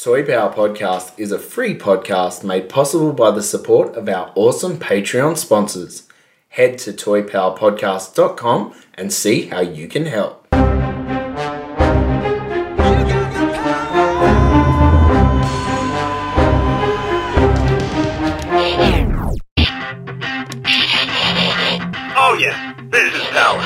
Toy Power Podcast is a free podcast made possible by the support of our awesome Patreon sponsors. Head to toypowerpodcast.com and see how you can help. Oh yeah, this is Power.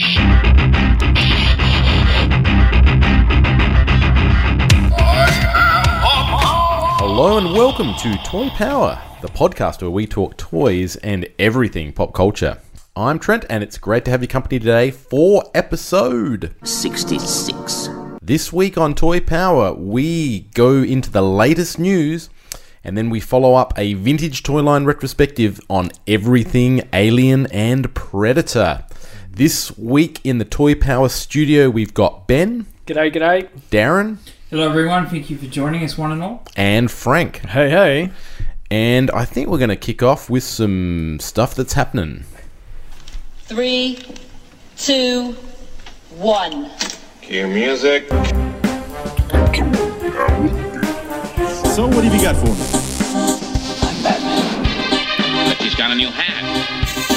Hello and welcome to Toy Power, the podcast where we talk toys and everything pop culture. I'm Trent and it's great to have your company today for episode 66. This week on Toy Power, we go into the latest news and then we follow up a vintage toy line retrospective on everything Alien and Predator. This week in the Toy Power studio, we've got Ben. G'day. Darren. Hello everyone, thank you for joining us one and all. And Frank. Hey. And I think we're going to kick off with some stuff that's happening. 3, 2, 1. Cue music. So what have you got for me? I'm Batman. But she's got a new hat.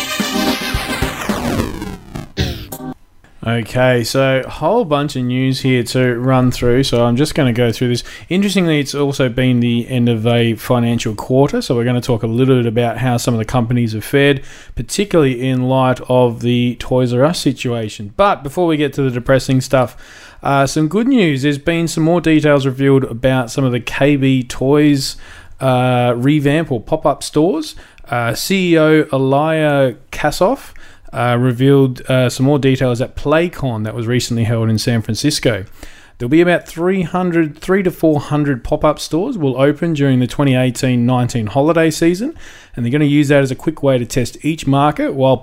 Okay, so a whole bunch of news here to run through, so I'm just going to go through this. Interestingly, it's also been the end of a financial quarter, so we're going to talk a little bit about how some of the companies have fared, particularly in light of the Toys R Us situation. But before we get to the depressing stuff, some good news. There's been some more details revealed about some of the KB Toys revamp or pop-up stores. CEO Ilya Kassoff revealed some more details at PlayCon that was recently held in San Francisco. There'll be about 300 to 400 pop-up stores will open during the 2018-19 holiday season, and they're going to use that as a quick way to test each market while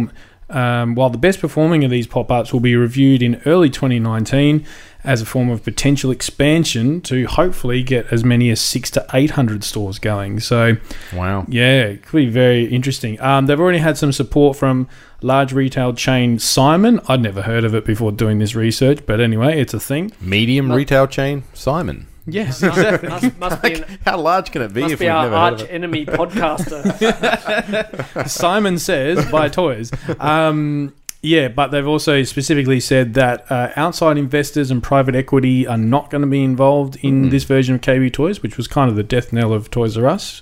the best performing of these pop-ups will be reviewed in early 2019 as a form of potential expansion to hopefully get as many as 600 to 800 stores going. So, wow. Yeah, it could be very interesting. They've already had some support from large retail chain Simon. I'd never heard of it before doing this research, but anyway, it's a thing. Medium retail chain Simon. Yes, exactly. Must be How large can it be must if be we've our never heard of arch it? enemy podcaster. Simon says, buy toys. Yeah, but they've also specifically said that outside investors and private equity are not going to be involved in this version of KB Toys, which was kind of the death knell of Toys R Us.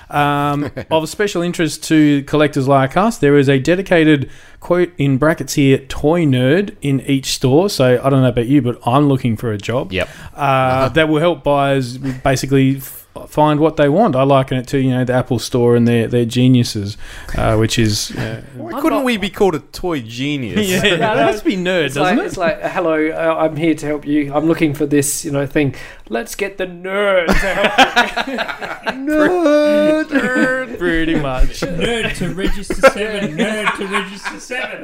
Of special interest to collectors like us, there is a dedicated, quote in brackets here, toy nerd in each store. So I don't know about you, but I'm looking for a job. Yep. That will help buyers basically find what they want. I liken it to, the Apple Store and their geniuses, which is... Why couldn't we be called a toy genius? yeah, it has to be nerd, doesn't it? It's like, hello, I'm here to help you. I'm looking for this, thing. Let's get the nerd to help you. Nerd. Pretty much. Nerd to register 7. Nerd to register 7.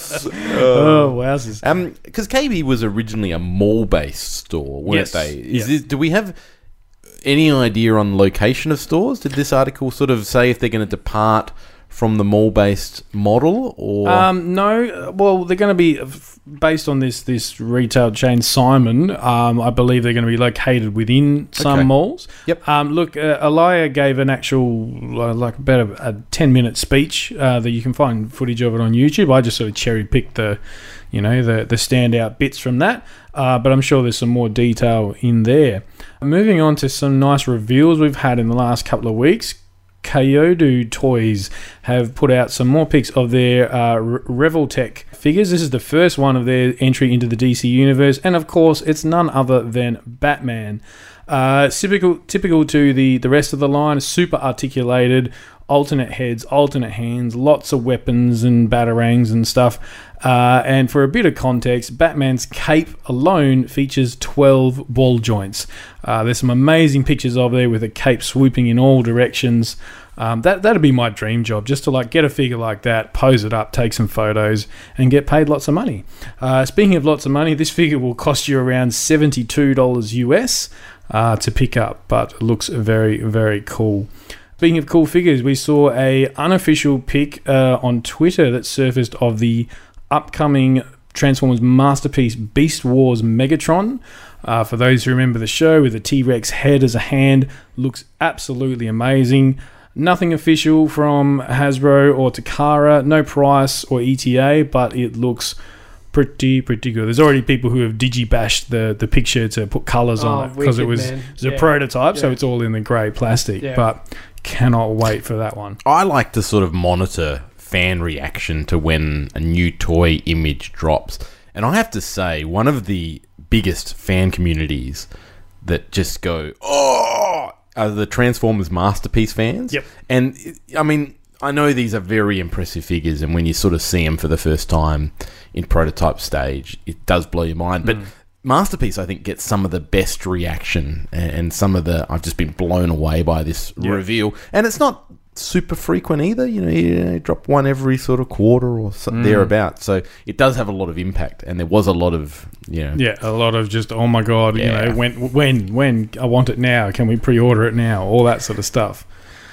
Oh, wowzers. Because KB was originally a mall-based store, weren't Yes. they? Do we have any idea on location of stores? Did this article sort of say if they're going to depart from the mall-based model, or no? Well, they're going to be based on this retail chain Simon. I believe they're going to be located within some malls. Yep. Look, Ilya gave an actual about a 10-minute speech that you can find footage of it on YouTube. I just sort of cherry-picked the standout bits from that, but I'm sure there's some more detail in there. Moving on to some nice reveals we've had in the last couple of weeks. Kyoto Toys have put out some more pics of their Revoltech figures. This is the first one of their entry into the DC universe, and of course it's none other than Batman. Typical to the rest of the line, super articulated, alternate heads, alternate hands, lots of weapons and batarangs and stuff. And for a bit of context, Batman's cape alone features 12 ball joints. There's some amazing pictures of there with a cape swooping in all directions. That'd be my dream job, just to get a figure like that, pose it up, take some photos, and get paid lots of money. Speaking of lots of money, this figure will cost you around $72 US to pick up, but it looks very, very cool. Speaking of cool figures, we saw a unofficial pic on Twitter that surfaced of the upcoming Transformers masterpiece Beast Wars Megatron. For those who remember the show, with the T-Rex head as a hand, looks absolutely amazing. Nothing official from Hasbro or Takara, no price or ETA, but it looks pretty good. There's already people who have digibashed the picture to put colours on it because it was a prototype, so it's all in the grey plastic. Yeah. But cannot wait for that one. I like to sort of monitor fan reaction to when a new toy image drops. And I have to say, one of the biggest fan communities that just go, oh, are the Transformers Masterpiece fans. Yep. And, I mean, I know these are very impressive figures, and when you sort of see them for the first time in prototype stage, it does blow your mind. But Masterpiece, I think, gets some of the best reaction, and some of the... I've just been blown away by this reveal. And it's not super frequent either. You drop one every sort of quarter or thereabouts. So it does have a lot of impact, and there was a lot of, Yeah, a lot of just, oh my God, when I want it now. Can we pre-order it now? All that sort of stuff.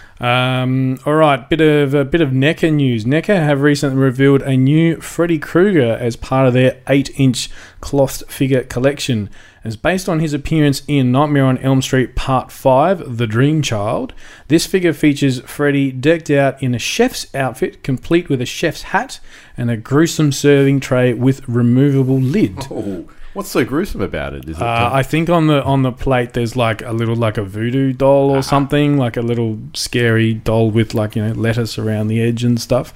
All right, bit of NECA news. NECA have recently revealed a new Freddy Krueger as part of their 8-inch cloth figure collection. It's based on his appearance in Nightmare on Elm Street Part 5, The Dream Child. This figure features Freddy decked out in a chef's outfit, complete with a chef's hat and a gruesome serving tray with removable lid. Oh, what's so gruesome about it? Is it I think on the plate there's like a little like a voodoo doll or something, like a little scary doll with like lettuce around the edge and stuff.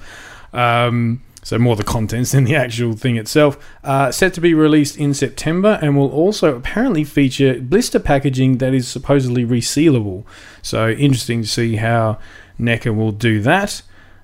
So more the contents than the actual thing itself. Set to be released in September, and will also apparently feature blister packaging that is supposedly resealable. So interesting to see how NECA will do that.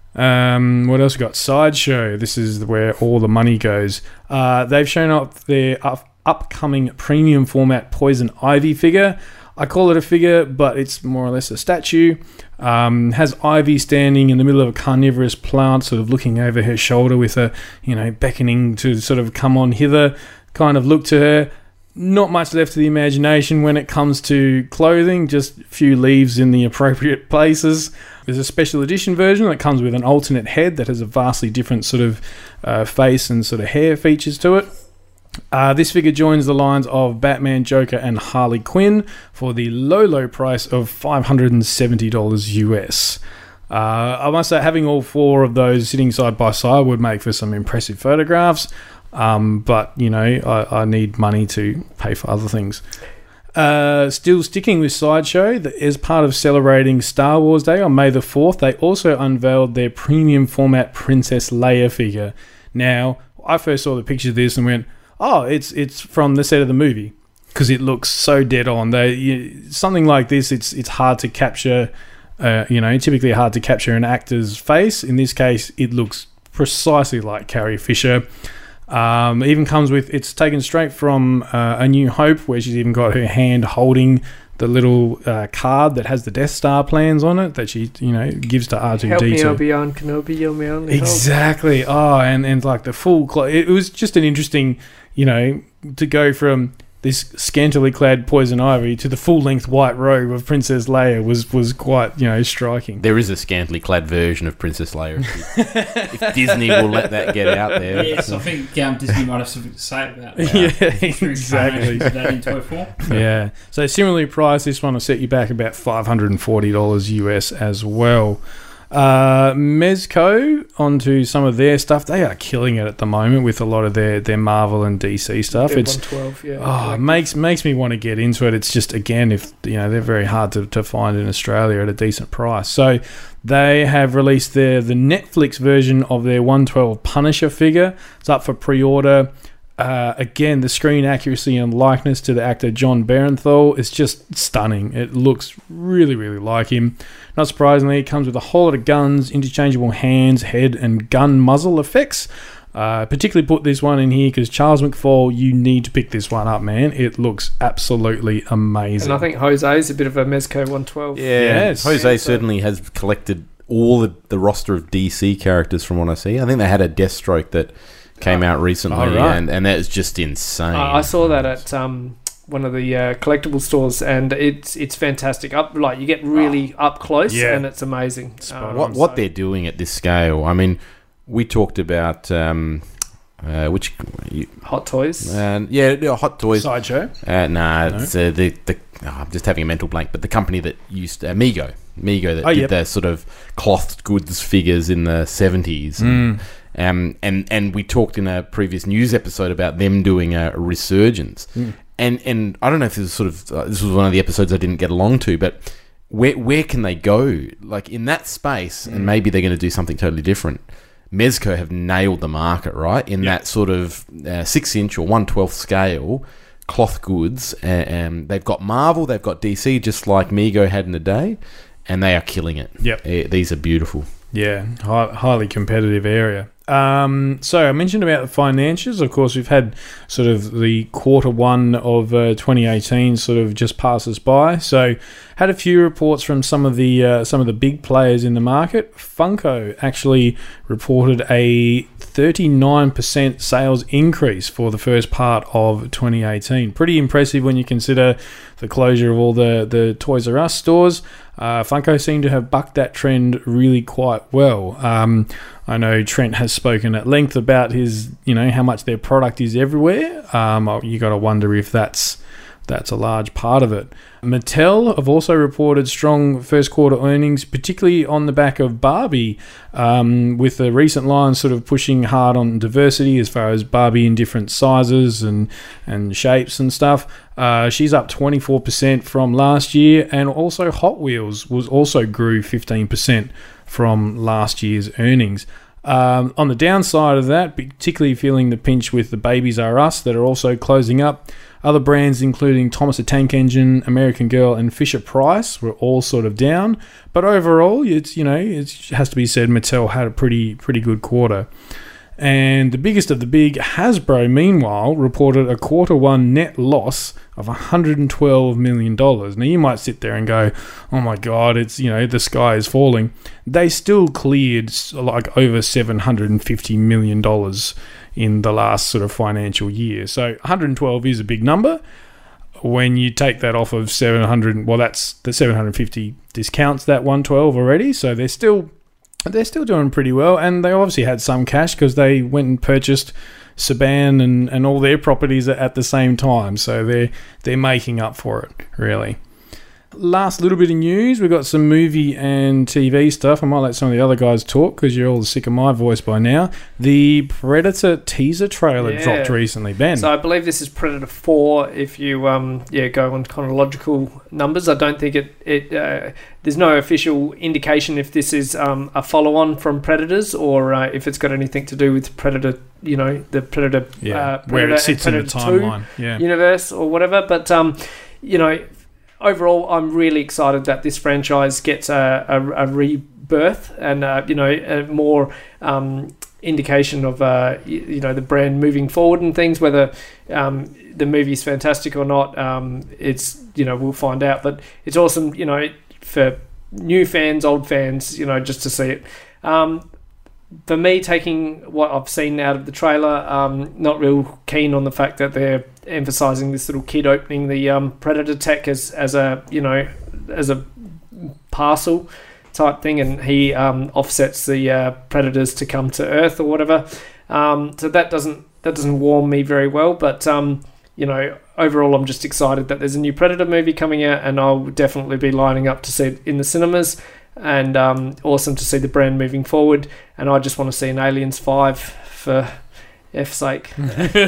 What else we got? Sideshow. This is where all the money goes. They've shown up their upcoming premium format Poison Ivy figure. I call it a figure, but it's more or less a statue. Has Ivy standing in the middle of a carnivorous plant, sort of looking over her shoulder with a, beckoning to sort of come on hither kind of look to her. Not much left to the imagination when it comes to clothing, just a few leaves in the appropriate places. There's a special edition version that comes with an alternate head that has a vastly different sort of face and sort of hair features to it. This figure joins the lines of Batman, Joker, and Harley Quinn for the low price of $570 US. I must say, having all four of those sitting side by side would make for some impressive photographs. But, I need money to pay for other things. Still sticking with Sideshow, as part of celebrating Star Wars Day on May the 4th, they also unveiled their premium format Princess Leia figure. Now, I first saw the picture of this and went, oh, it's from the set of the movie, because it looks so dead on. Something like this, it's hard to capture, typically hard to capture an actor's face. In this case, it looks precisely like Carrie Fisher. Even comes with, it's taken straight from A New Hope, where she's even got her hand holding the little card that has the Death Star plans on it that she, gives to R2-D2. Help me, Obi-Wan Kenobi, you're my only hope. Exactly. Oh, and like the full... it was just an interesting, to go from this scantily clad Poison Ivy to the full-length white robe of Princess Leia was quite, striking. There is a scantily clad version of Princess Leia. If Disney will let that get out there. Yes, I think Disney might have something to say about that. Yeah, exactly. That in toy form. Yeah. So similarly priced, this one will set you back about $540 US as well. Mezco, onto some of their stuff. They are killing it at the moment with a lot of their Marvel and DC stuff. It's 112, yeah. It makes me want to get into it. It's just, again, if they're very hard to find in Australia at a decent price. So they have released the Netflix version of their 112 Punisher figure. It's up for pre-order. Again, the screen accuracy and likeness to the actor John Barenthal is just stunning. It looks really, really like him. Not surprisingly, it comes with a whole lot of guns, interchangeable hands, head, and gun muzzle effects. Particularly put this one in here because Charles McFall, you need to pick this one up, man. It looks absolutely amazing. And I think Jose's a bit of a Mezco 112. Yeah, yes. Jose certainly has collected all the roster of DC characters from what I see. I think they had a Deathstroke that came out recently, and that is just insane. I saw that at one of the collectible stores, and it's fantastic. You get really up close, and it's amazing. What they're doing at this scale, I mean, we talked about which Hot Toys. Hot Toys. Sideshow. It's I'm just having a mental blank. But the company that used Mego that did the sort of cloth goods figures in the 70s. And we talked in a previous news episode about them doing a resurgence. And I don't know if this is sort of this was one of the episodes I didn't get along to, but where can they go? Like in that space, and maybe they're going to do something totally different. Mezco have nailed the market, right? In that sort of 6-inch or 1/12 scale cloth goods. They've got Marvel, they've got DC, just like Mego had in the day, and they are killing it. Yep. These are beautiful. Yeah, highly competitive area. So I mentioned about the financials. Of course, we've had sort of the quarter one of 2018 sort of just pass us by. So had a few reports from some of the big players in the market. Funko actually reported a 39% sales increase for the first part of 2018. Pretty impressive when you consider the closure of all the Toys R Us stores. Funko seemed to have bucked that trend really quite well. I know Trent has spoken at length about his, how much their product is everywhere. You got to wonder if that's a large part of it. Mattel have also reported strong first quarter earnings, particularly on the back of Barbie, with the recent line sort of pushing hard on diversity as far as Barbie in different sizes and shapes and stuff. She's up 24% from last year, and also Hot Wheels also grew 15% from last year's earnings. On the downside of that, particularly feeling the pinch with the Babies R Us that are also closing up. Other brands, including Thomas the Tank Engine, American Girl, and Fisher-Price, were all sort of down. But overall, it has to be said, Mattel had a pretty good quarter. And the biggest of the big, Hasbro, meanwhile, reported a quarter one net loss of $112 million. Now, you might sit there and go, oh my God, it's, the sky is falling. They still cleared like over $750 million in the last sort of financial year. So 112 is a big number. When you take that off of 700, well, that's the 750 discounts that 112 already. So they're still doing pretty well, and they obviously had some cash because they went and purchased Saban and all their properties at the same time. So they're making up for it, really. Last little bit of news, we've got some movie and TV stuff. I might let some of the other guys talk because you're all sick of my voice by now. The Predator teaser trailer dropped recently, Ben. So I believe this is Predator 4 if you go on chronological numbers. I don't think there's no official indication if this is a follow-on from Predators or if it's got anything to do with Predator, the Predator, where it sits in the timeline universe or whatever. But, overall, I'm really excited that this franchise gets a rebirth and a more indication of the brand moving forward and things. Whether the movie's fantastic or not, it's we'll find out. But it's awesome, for new fans, old fans, just to see it. For me, taking what I've seen out of the trailer, not real keen on the fact that they're emphasising this little kid opening the Predator tech as a parcel type thing, and he offsets the Predators to come to Earth or whatever. So that doesn't warm me very well, but overall, I'm just excited that there's a new Predator movie coming out, and I'll definitely be lining up to see it in the cinemas. And awesome to see the brand moving forward. And I just want to see an Aliens 5 for F's sake. So,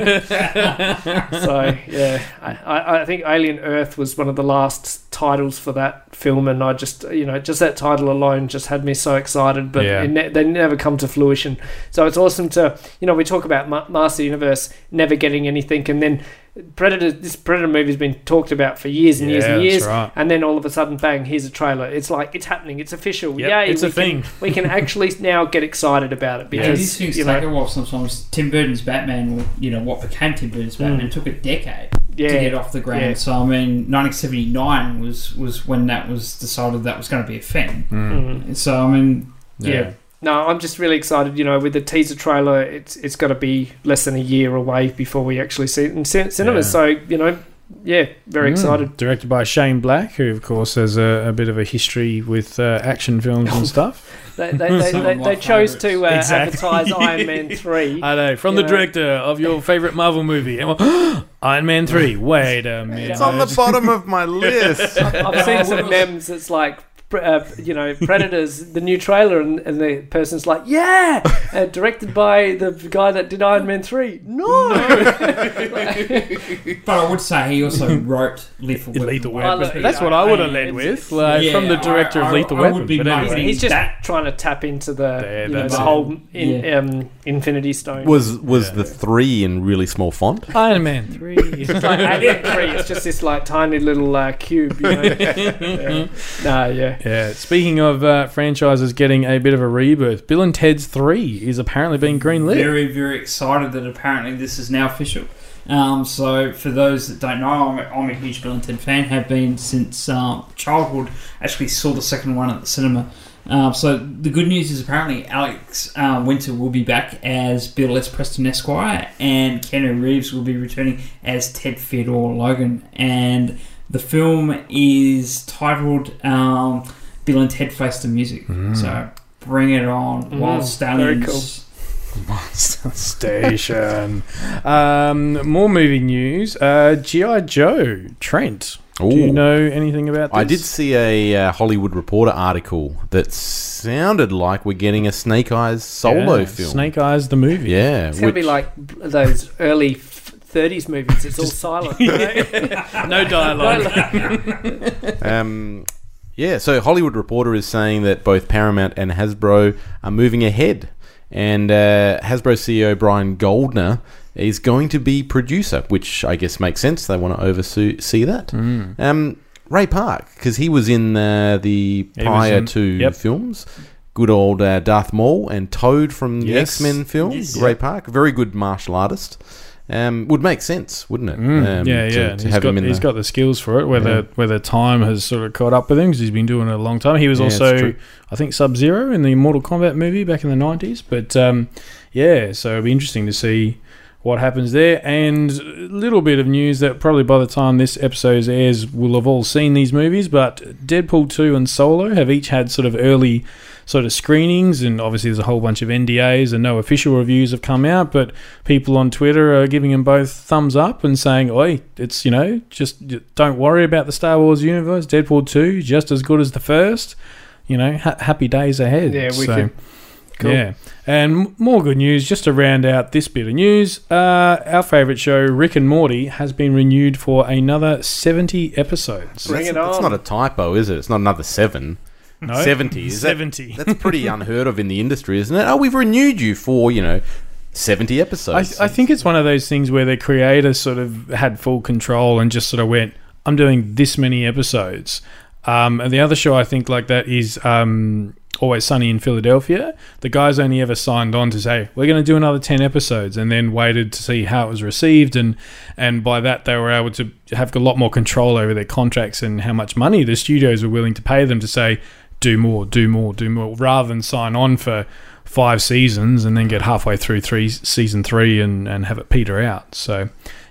yeah, I think Alien Earth was one of the last titles for that film. And I just, just that title alone just had me so excited. But they never come to fruition. So it's awesome to, we talk about Master Universe never getting anything. And then this Predator movie has been talked about for years and years and years, right. And then all of a sudden, bang! Here's a trailer. It's like it's happening. It's official. Yep, Yay! it's a thing. We can actually now get excited about it because these things take a while. Sometimes Tim Burton's Batman, or what became Tim Burton's Batman, took a decade to get off the ground. Yeah. So I mean, 1979 was when that was decided that was going to be a thing. So I mean, yeah. No, I'm just really excited. With the teaser trailer, it's got to be less than a year away before we actually see it in cinemas. So very excited. Directed by Shane Black, who of course has a bit of a history with action films and stuff. They chose to advertise Iron Man 3. I know, from the director of your favourite Marvel movie. Iron Man 3. Wait a minute. It's on the bottom of my list. I've seen some memes. It's like, Predators, the new trailer, and the person's like, directed by the guy that did Iron Man 3. No. But I would say he also wrote Lethal Weapon. That's what I would have led with, from the director of Lethal Weapon. But anyway. He's just trying to tap into the whole Infinity Stone. Was the 3 in really small font? Iron Man 3. It's like Alien 3. It's just this like tiny little cube. Yeah, speaking of franchises getting a bit of a rebirth, Bill and Ted's 3 is apparently being greenlit. Very, very excited that apparently this is now official. So for those that don't know, I'm a huge Bill and Ted fan, have been since childhood. Actually saw the second one at the cinema. So the good news is apparently Alex Winter will be back as Bill S. Preston Esquire, and Keanu Reeves will be returning as Ted Theodore Logan. And the film is titled Bill and Ted Face the Music. So bring it on. Wild Stallions. Very cool. Station. More movie news. G.I. Joe, Trent. Ooh. Do you know anything about this? I did see a Hollywood Reporter article that sounded like we're getting a Snake Eyes solo film. Snake Eyes the movie. Yeah. It's going to be like those early 30s movies. It's all silent. No dialogue. So Hollywood Reporter is saying that both Paramount and Hasbro are moving ahead. And Hasbro CEO Brian Goldner is going to be producer, which I guess makes sense. They want to oversee that. Ray Park, because he was in the prior two films. Good old Darth Maul and Toad from the X-Men film. Ray Park, very good martial artist. Would make sense, wouldn't it? To have him in he's got the skills for it. Whether time has sort of caught up with him, because he's been doing it a long time. He was also, I think, Sub-Zero in the Mortal Kombat movie back in the 90s. But so it'll be interesting to see what happens there. And a little bit of news that probably by the time this episode airs, we'll have all seen these movies. But Deadpool 2 and Solo have each had sort of early sort of screenings, and obviously there's a whole bunch of NDAs and no official reviews have come out, but people on Twitter are giving them both thumbs up and saying, oi, it's, just don't worry about the Star Wars universe. Deadpool 2, just as good as the first. Happy days ahead. Yeah, wicked. Cool. Yeah. And more good news, just to round out this bit of news, our favourite show, Rick and Morty, has been renewed for another 70 episodes. Bring it on. That's not a typo, is it? It's not another 7. No, 70. 70. That's pretty unheard of in the industry, isn't it? Oh, we've renewed you for, 70 episodes. I think it's one of those things where the creators sort of had full control and just sort of went, I'm doing this many episodes. And the other show I think like that is Always Sunny in Philadelphia. The guys only ever signed on to say, we're going to do another 10 episodes, and then waited to see how it was received. And by that, they were able to have a lot more control over their contracts and how much money the studios were willing to pay them to say, do more, rather than sign on for 5 seasons and then get halfway through season 3 and have it peter out. So,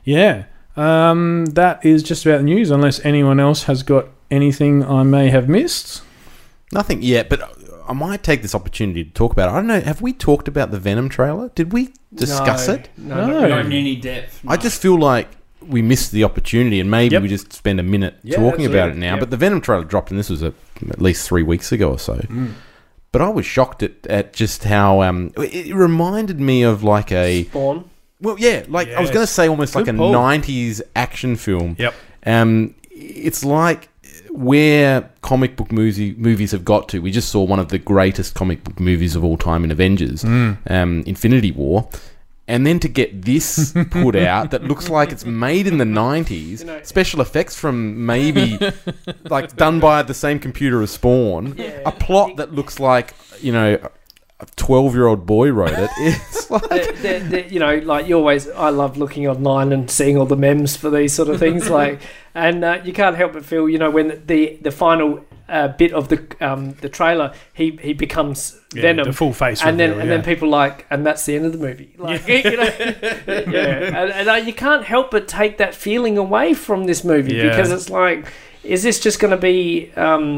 that is just about the news, unless anyone else has got anything I may have missed. Nothing yet, but I might take this opportunity to talk about it. I don't know, have we talked about the Venom trailer? Did we discuss it? No. Not in any depth. No. I just feel like we missed the opportunity, and maybe we just spend a minute talking about it now. But the Venom trailer dropped, and this was at least 3 weeks ago or so. But I was shocked at just how it reminded me of like a Spawn. Well, I was going to say almost like a 90s action film. Yep. It's like where comic book movies have got to. We just saw one of the greatest comic book movies of all time in Avengers, Infinity War. And then to get this put out that looks like it's made in the 90s, special effects from maybe like done by the same computer as Spawn, a plot that looks like, a 12-year-old boy wrote it. It's like... like you always... I love looking online and seeing all the memes for these sort of things. And you can't help but feel, when the final bit of the trailer, he becomes Venom, the full face and reveal, then people are like, and that's the end of the movie. Like, you know, and you can't help but take that feeling away from this movie because it's like, is this just going to be?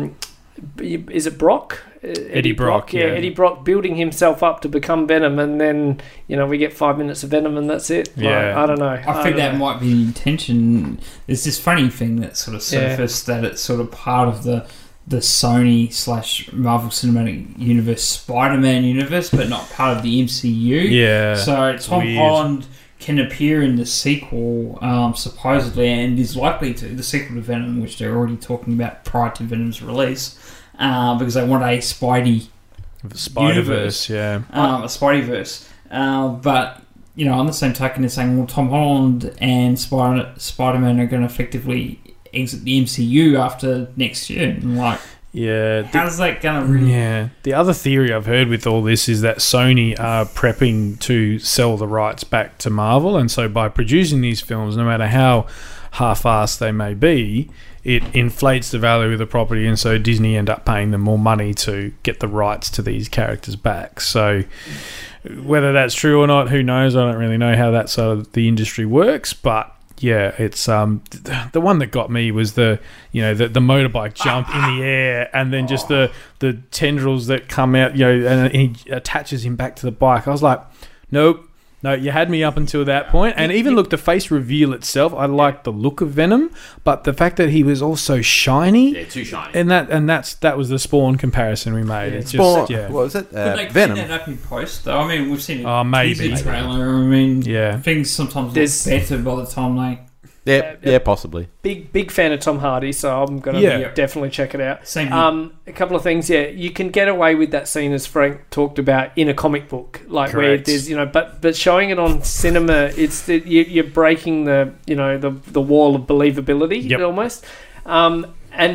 Is it Brock? Eddie Brock, yeah. Eddie Brock building himself up to become Venom, and then we get 5 minutes of Venom, and that's it. Yeah, I don't know. I think that might be the intention. There's this funny thing that sort of surfaced that it's sort of part of the Sony / Marvel Cinematic Universe Spider-Man universe, but not part of the MCU. Yeah. So Tom Holland can appear in the sequel, supposedly, and is likely to the sequel to Venom, which they're already talking about prior to Venom's release, because they want a Spider-Verse, a Spideyverse. But on the same token, they're saying, well, Tom Holland and Spider-Man are going to effectively exit the MCU after next year. And how's that going to really... Yeah. The other theory I've heard with all this is that Sony are prepping to sell the rights back to Marvel, and so by producing these films, no matter how half-assed they may be, it inflates the value of the property, and so Disney end up paying them more money to get the rights to these characters back. So whether that's true or not, who knows? I don't really know how that side of the industry works, but yeah, it's the one that got me was the motorbike jump in the air, and then just the tendrils that come out, and he attaches him back to the bike. I was like, nope. No, you had me up until that point. And even look, the face reveal itself, I liked the look of Venom, but the fact that he was also shiny. Yeah, too shiny. And that was the Spawn comparison we made. It's Spawn, just, what was it? Could they Venom. clean that up in post, though? I mean, we've seen a maybe. teaser trailer. Things sometimes look better by the time they... Yeah, possibly. Big fan of Tom Hardy, so I'm going to definitely check it out. Same here. A couple of things, you can get away with that scene, as Frank talked about, in a comic book, like where there's but showing it on cinema, it's you're breaking the the wall of believability almost. And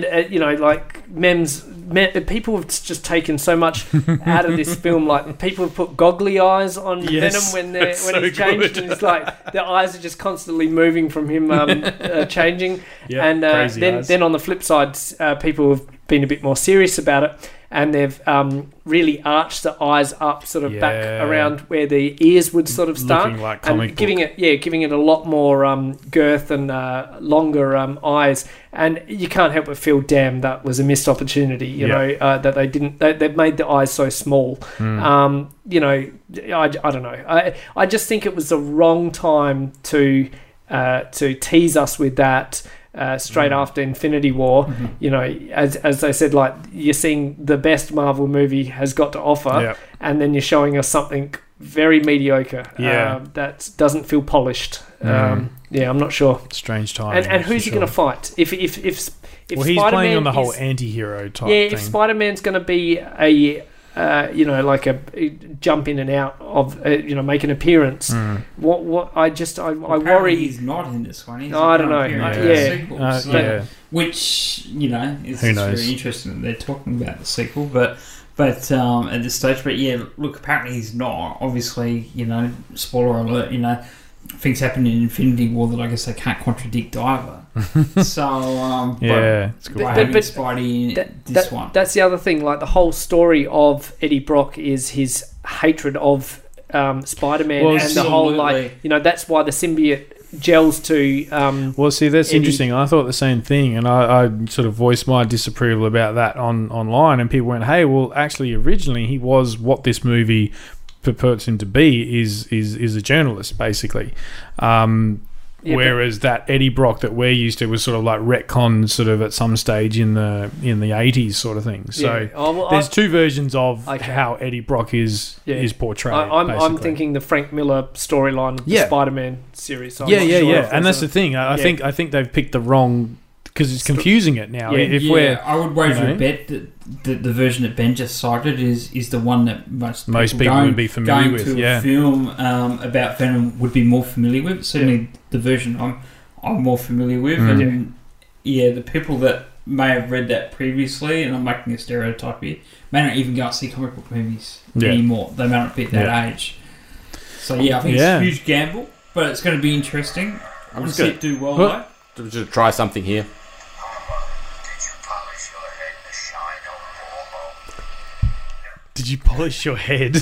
people have just taken so much out of this film. Like, people have put goggly eyes on Venom when he's changed, and it's like the eyes are just constantly moving from him changing. Yep, and then on the flip side, people have been a bit more serious about it, and they've really arched the eyes up, sort of back around where the ears would sort of start, looking like comic and giving it a lot more girth and longer eyes. And you can't help but feel, damn, that was a missed opportunity. You know that they didn't. They've made the eyes so small. I don't know. I just think it was the wrong time to tease us with that. Straight after Infinity War, as they said, like, you're seeing the best Marvel movie has got to offer, and then you're showing us something very mediocre that doesn't feel polished. I'm not sure. Strange time. And who's he going to fight? If he's Spider-Man playing on the whole anti-hero type thing. If Spider-Man's going to be a like a jump in and out of, make an appearance. What I worry he's not in this one. He's I don't know. Which is who knows? Very interesting that they're talking about the sequel, but at this stage. But look, apparently he's not. Obviously, spoiler alert. Things happen in Infinity War that I guess they can't contradict either. So, it's good. But Spidey in this one. That's the other thing. Like, the whole story of Eddie Brock is his hatred of Spider-Man, and the whole that's why the symbiote gels to. That's Eddie. interesting. I thought the same thing, and I sort of voiced my disapproval about that online, and people went, "Hey, well, actually, originally he was what this movie purports him to be is a journalist, basically." Whereas that Eddie Brock that we're used to was sort of like retcon, sort of at some stage in the 80s sort of thing. So there's two versions of how Eddie Brock is portrayed. I'm thinking the Frank Miller storyline of the Spider-Man series. So and that's the thing. I think they've picked the wrong, because it's confusing it now. I would wager a bet that the version that Ben just cited is the one that most people would be familiar with. Going to a film about Venom would be more familiar with. Certainly, the version I'm more familiar with, and the people that may have read that previously, and I'm making a stereotype here, may not even go and see comic book movies anymore. They may not be at that age. So I think it's a huge gamble, but it's going to be interesting. I want to see it do well, though. Just try something here. Did you polish your head?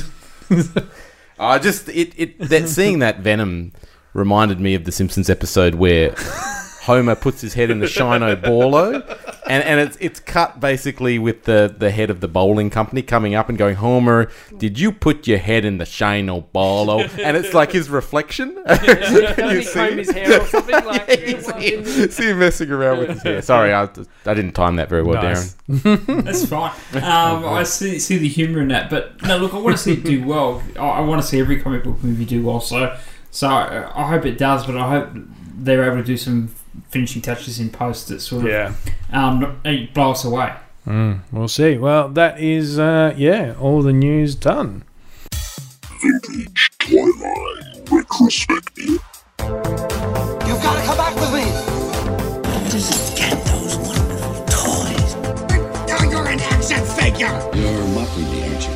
Seeing that Venom reminded me of the Simpsons episode where Homer puts his head in the Shino Ballo, and it's cut basically with the head of the bowling company coming up and going, Homer, did you put your head in the Shino Ballo? And it's like his reflection. You comb his hair or something like. See him messing around with his hair. Sorry, I didn't time that very well, Nice. Darren. That's fine. I see the humour in that, but no, look, I want to see it do well. I want to see every comic book movie do well. So I hope it does, but I hope they're able to do some finishing touches in post that sort of blow us away. We'll see. Well, that is all the news done. Vintage Twilight Retrospective. You've got to come back with me. Doesn't get those wonderful toys. You're an action figure. You're mocking me, aren't you?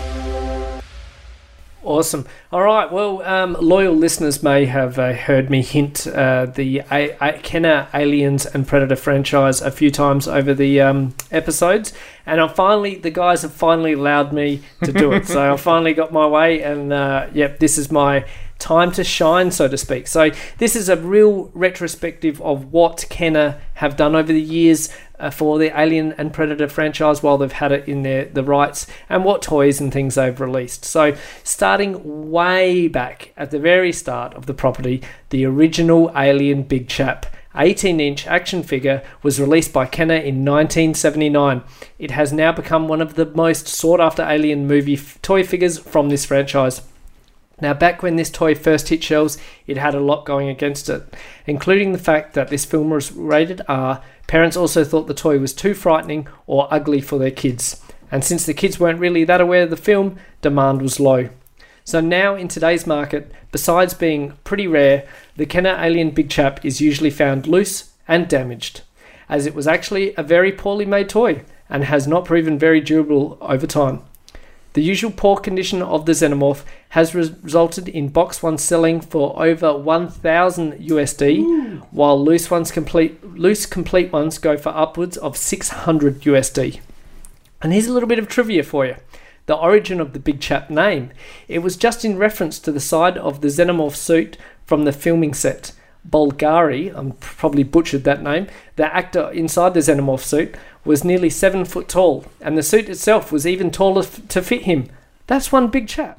Awesome. All right. Well, loyal listeners may have heard me hint the Kenner, Aliens, and Predator franchise a few times over the episodes, and the guys have finally allowed me to do it. So I finally got my way, and this is my time to shine, so to speak. So this is a real retrospective of what Kenner have done over the years for the Alien and Predator franchise while they've had it in the rights, and what toys and things they've released. So starting way back at the very start of the property, the original Alien Big Chap 18-inch action figure was released by Kenner in 1979. It has now become one of the most sought-after Alien movie toy figures from this franchise. Now, back when this toy first hit shelves, it had a lot going against it, including the fact that this film was rated R. Parents also thought the toy was too frightening or ugly for their kids. And since the kids weren't really that aware of the film, demand was low. So now, in today's market, besides being pretty rare, the Kenner Alien Big Chap is usually found loose and damaged, as it was actually a very poorly made toy and has not proven very durable over time. The usual poor condition of the Xenomorph has resulted in box ones selling for over 1,000 USD, while loose complete ones go for upwards of 600 USD. And here's a little bit of trivia for you. The origin of the Big Chap name. It was just in reference to the side of the Xenomorph suit from the filming set. Bulgari, I'm probably butchered that name, the actor inside the Xenomorph suit, was nearly 7 foot tall, and the suit itself was even taller to fit him. That's one big chap.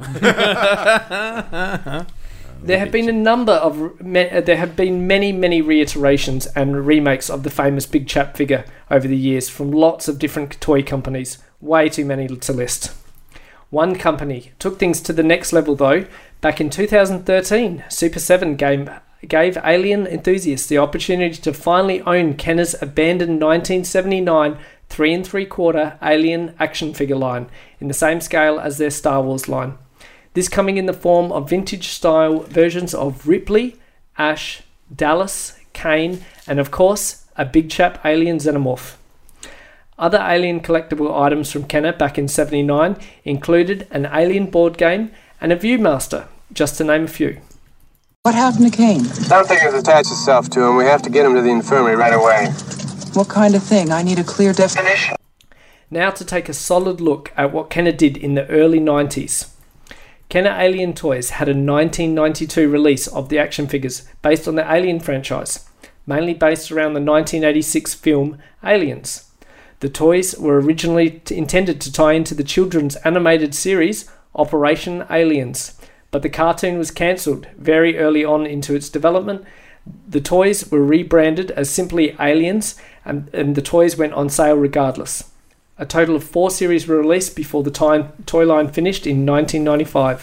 There have been many reiterations and remakes of the famous Big Chap figure over the years from lots of different toy companies. Way too many to list. One company took things to the next level though. Back in 2013, Super 7 gave alien enthusiasts the opportunity to finally own Kenner's abandoned 1979 3 3/4 Alien action figure line in the same scale as their Star Wars line. This coming in the form of vintage style versions of Ripley, Ash, Dallas, Kane, and of course a Big Chap Alien Xenomorph. Other Alien collectible items from Kenner back in 79 included an Alien board game and a Viewmaster, just to name a few. What happened to Kane? Something has attached itself to him. We have to get him to the infirmary right away. What kind of thing? I need a clear definition. Now to take a solid look at what Kenner did in the early 90s. Kenner Alien Toys had a 1992 release of the action figures based on the Alien franchise, mainly based around the 1986 film Aliens. The toys were originally intended to tie into the children's animated series Operation Aliens, but the cartoon was cancelled very early on into its development. The toys were rebranded as simply Aliens, and the toys went on sale regardless. A total of 4 series were released before the toy line finished in 1995.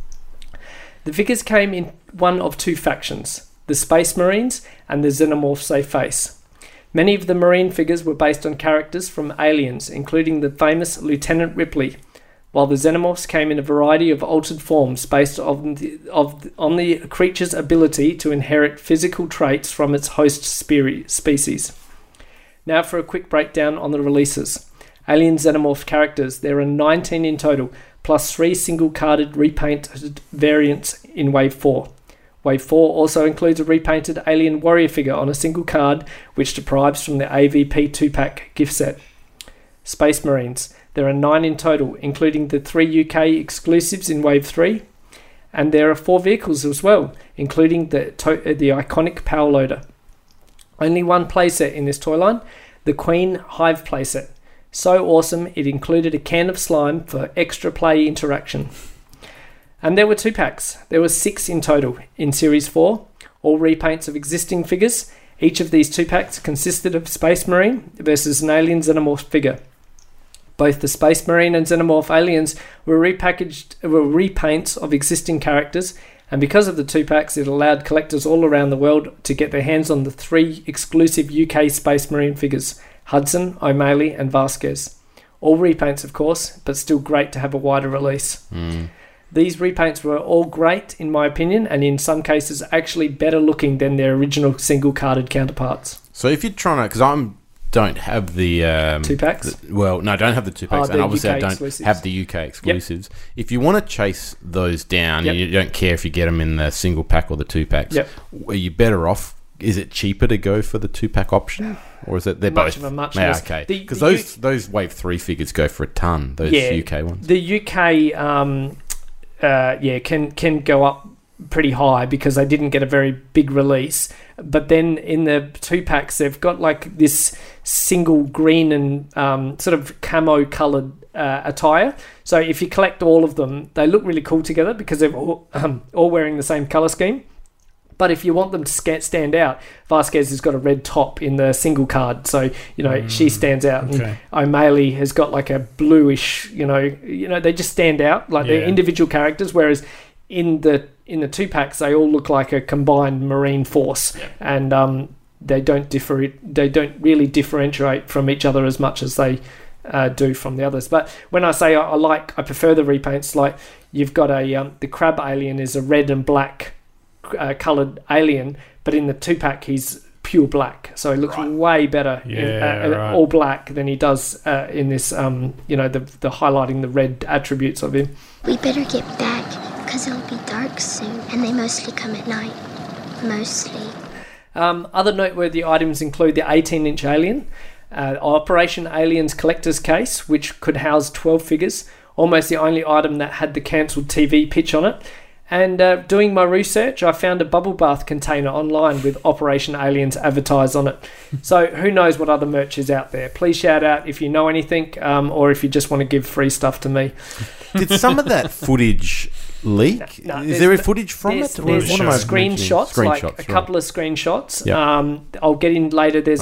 The figures came in one of 2 factions, the Space Marines and the Xenomorphs they face. Many of the Marine figures were based on characters from Aliens, including the famous Lieutenant Ripley, while the Xenomorphs came in a variety of altered forms based on the creature's ability to inherit physical traits from its host species. Now for a quick breakdown on the releases. Alien Xenomorph characters, there are 19 in total, plus 3 single-carded repainted variants in Wave 4. Wave 4 also includes a repainted Alien Warrior figure on a single card, which derives from the AVP 2-pack gift set. Space Marines. There are 9 in total, including the 3 UK exclusives in Wave 3. And there are 4 vehicles as well, including the iconic Power Loader. Only one playset in this toy line, the Queen Hive playset. So awesome, it included a can of slime for extra play interaction. And there were 2 packs. There were 6 in total in Series 4, all repaints of existing figures. Each of these 2 packs consisted of Space Marine versus an Alien Xenomorph figure. Both the Space Marine and Xenomorph aliens were repaints of existing characters, and because of the 2 packs, it allowed collectors all around the world to get their hands on the 3 exclusive UK Space Marine figures, Hudson, O'Malley and Vasquez. All repaints, of course, but still great to have a wider release. These repaints were all great, in my opinion, and in some cases actually better looking than their original single-carded counterparts. So if you're trying to... Because don't have the 2 packs. I don't have the 2 packs, and obviously I don't exclusives. have the UK exclusives. Yep. If you want to chase those down, and you don't care if you get them in the single pack or the 2 packs, are you better off? Is it cheaper to go for the 2 pack option, or is it they're much both? Of a muchness. Okay, because those Wave 3 figures go for a ton. Those UK ones. The UK, can go up pretty high because they didn't get a very big release. But then in the 2 packs, they've got like this single green and sort of camo coloured attire. So if you collect all of them, they look really cool together because they're all wearing the same colour scheme. But if you want them to stand out, Vasquez has got a red top in the single card, so she stands out. Okay. And O'Malley has got like a bluish, they just stand out like they're individual characters. Whereas in the 2 packs, they all look like a combined Marine force, and they don't really differentiate from each other as much as they do from the others. But when I say I prefer the repaints, like you've got the Crab alien is a red and black coloured alien, but in the 2 pack he's pure black, so he looks way better all black than he does in this. The highlighting the red attributes of him. We better get back because it'll be dark soon, and they mostly come at night. Mostly. Other noteworthy items include the 18-inch alien, Operation Aliens collector's case, which could house 12 figures, almost the only item that had the cancelled TV pitch on it. And doing my research, I found a bubble bath container online with Operation Aliens advertised on it. So who knows what other merch is out there. Please shout out if you know anything, or if you just want to give free stuff to me. Did some of that footage leak? No, is there footage from it? There's screenshots, like a couple of screenshots. Yep. I'll get in later. There's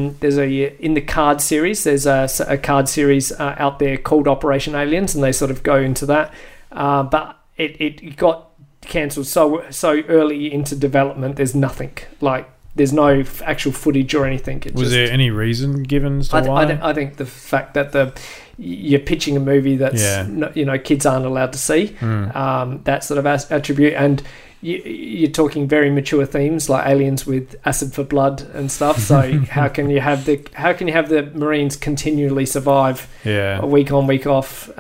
in the card series. There's a card series out there called Operation Aliens, and they sort of go into that. But it got cancelled so early into development. There's nothing, like there's no actual footage or anything. Was there any reason given as to why? I think the fact that you're pitching a movie that's kids aren't allowed to see, that sort of attribute, and you're talking very mature themes like aliens with acid for blood and stuff. So how can you have the Marines continually survive week on, week off?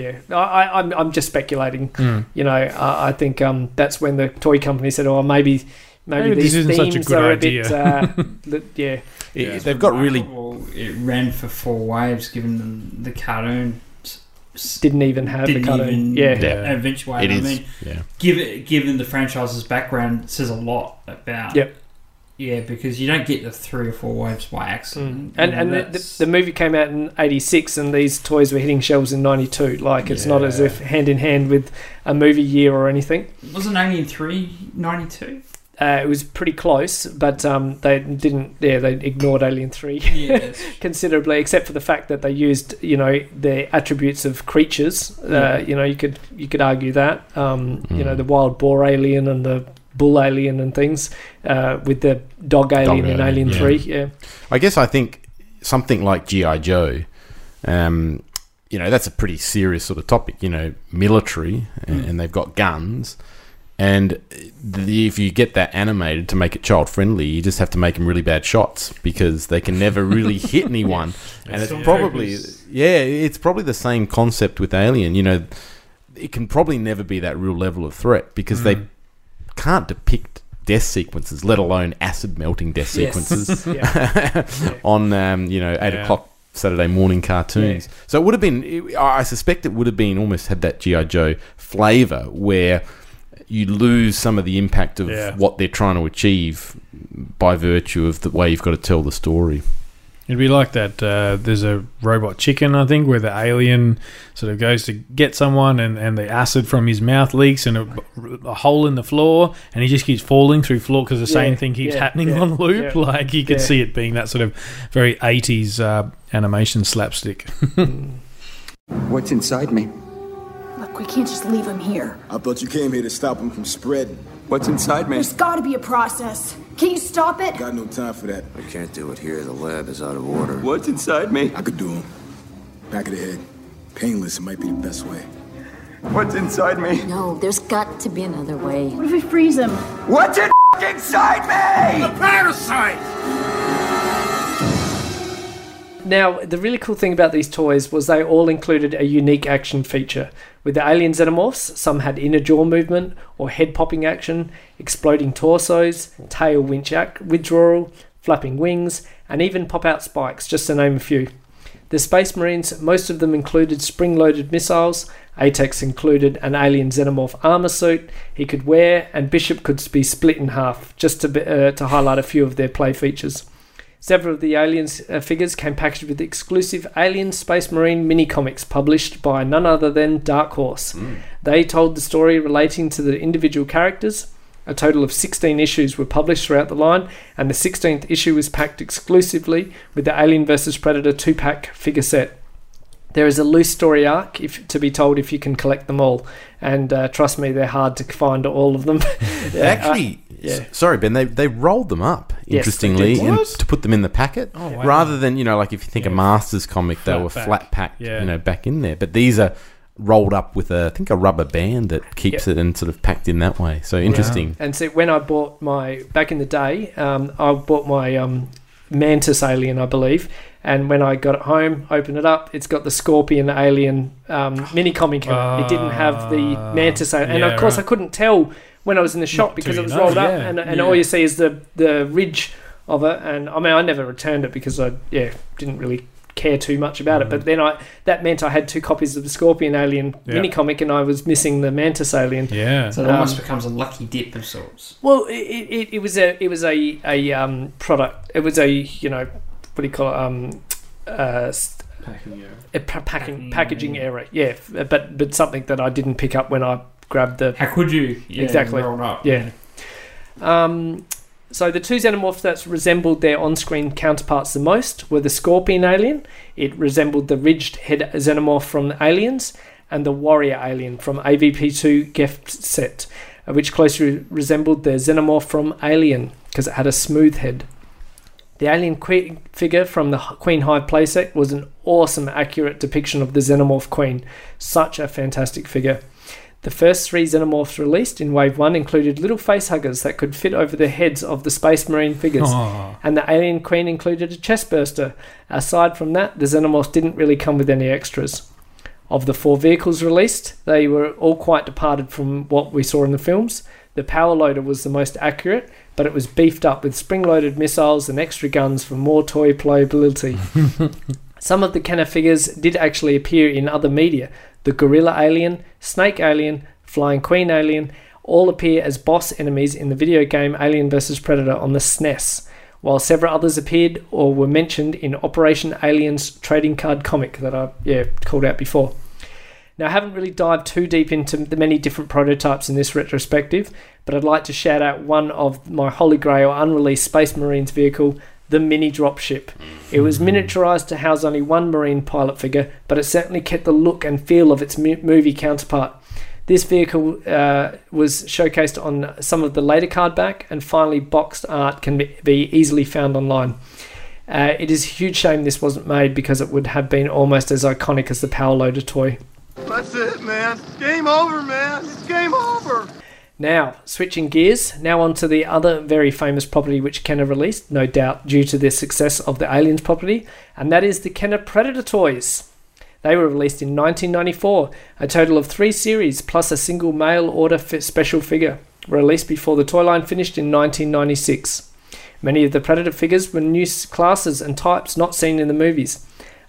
I'm just speculating. I think that's when the toy company said, "Oh, maybe these this isn't themes such a good are idea." a bit they've got really. It ran for 4 waves, given the cartoon didn't even have the cartoon. Eventuate. It is. I mean, given the franchise's background, it says a lot about. Yep. Yeah, because you don't get the 3 or 4 waves by accident. And the movie came out in 86, and these toys were hitting shelves in 92. Like, it's not as if hand in hand with a movie year or anything. Wasn't Alien 3 92? It was pretty close, but they didn't. Yeah, they ignored Alien 3 considerably, except for the fact that they used, the attributes of creatures. You could argue that, the wild boar alien and the bull alien and things, with the dog alien in Alien 3. Yeah, I guess I think something like G.I. Joe. That's a pretty serious sort of topic. Military, and they've got guns. And if you get that animated to make it child friendly, you just have to make them really bad shots because they can never really hit anyone. And it's probably the same concept with Alien. It can probably never be that real level of threat because they can't depict death sequences, let alone acid melting death sequences on 8 o'clock Saturday morning cartoons. Yeah. So it would have been, I suspect it would have been almost had that G.I. Joe flavour where you lose some of the impact of what they're trying to achieve by virtue of the way you've got to tell the story. It'd be like that. There's a Robot Chicken, I think, where the alien sort of goes to get someone and the acid from his mouth leaks and a hole in the floor, and he just keeps falling through floor because the same thing keeps happening on loop. Yeah. Like you could see it being that sort of very 80s animation slapstick. What's inside me? Look, we can't just leave him here. I thought you came here to stop him from spreading. What's inside me? There's got to be a process. Can you stop it? Got no time for that. I can't do it here. The lab is out of order. What's inside me? I could do him. Back of the head. Painless might be the best way. What's inside me? No, there's got to be another way. What if we freeze him? What's inside me? The parasite! Now, the really cool thing about these toys was they all included a unique action feature. With the alien xenomorphs, some had inner jaw movement or head-popping action, exploding torsos, tail withdrawal, flapping wings, and even pop-out spikes, just to name a few. The Space Marines, most of them included spring-loaded missiles. Atex included an alien xenomorph armor suit he could wear, and Bishop could be split in half, just to highlight a few of their play features. Several of the Aliens figures came packaged with exclusive Alien Space Marine mini-comics published by none other than Dark Horse. They told the story relating to the individual characters. A total of 16 issues were published throughout the line, and the 16th issue was packed exclusively with the Alien vs Predator 2-pack figure set. There is a loose story arc to be told if you can collect them all, and trust me, they're hard to find all of them. Actually, sorry Ben, they rolled them up, interestingly, to put them in the packet, rather than, like if you think a Masters comic, they were flat packed, back in there. But these are rolled up with I think a rubber band that keeps it and sort of packed in that way. So interesting. And so when I bought back in the day, I bought my Mantis alien, I believe. And when I got it home, opened it up, it's got the Scorpion alien mini comic. It didn't have the Mantis alien. And of course, I couldn't tell when I was in the shop because it was rolled up, and all you see is the ridge of it. And I mean, I never returned it because I didn't really care too much about it. But then that meant I had 2 copies of the Scorpion alien mini comic, and I was missing the Mantis alien. Yeah, so it almost becomes a lucky dip of sorts. Well, it was a product. It was a what do you call it? Packaging error. Yeah, but something that I didn't pick up when I grabbed the. How could you? Yeah, exactly. Rolled up. Yeah. So the 2 xenomorphs that resembled their on-screen counterparts the most were the Scorpion alien. It resembled the ridged head xenomorph from Aliens, and the Warrior alien from AVP2 gift set, which closely resembled the xenomorph from Alien because it had a smooth head. The alien queen figure from the Queen Hive playset was an awesome, accurate depiction of the Xenomorph Queen. Such a fantastic figure. The first 3 Xenomorphs released in Wave 1 included little facehuggers that could fit over the heads of the Space Marine figures. And the Alien Queen included a chestburster. Aside from that, the Xenomorphs didn't really come with any extras. Of the 4 vehicles released, they were all quite departed from what we saw in the films. The power loader was the most accurate, but it was beefed up with spring-loaded missiles and extra guns for more toy playability. Some of the Kenner figures did actually appear in other media. The Gorilla Alien, Snake Alien, Flying Queen Alien all appear as boss enemies in the video game Alien vs Predator on the SNES, while several others appeared or were mentioned in Operation Alien's trading card comic that I called out before. Now, I haven't really dived too deep into the many different prototypes in this retrospective, but I'd like to shout out one of my Holy Grail unreleased Space Marines vehicle, the Mini Dropship. It was miniaturized to house only 1 Marine pilot figure, but it certainly kept the look and feel of its movie counterpart. This vehicle was showcased on some of the later card back, and finally boxed art can be easily found online. It is a huge shame this wasn't made because it would have been almost as iconic as the Power Loader toy. That's it, man. Game over, man. It's game over. Now, switching gears, now on to the other very famous property which Kenner released, no doubt due to the success of the Aliens property, and that is the Kenner Predator toys. They were released in 1994. A total of 3 series plus a single mail order special figure were released before the toy line finished in 1996. Many of the Predator figures were new classes and types not seen in the movies.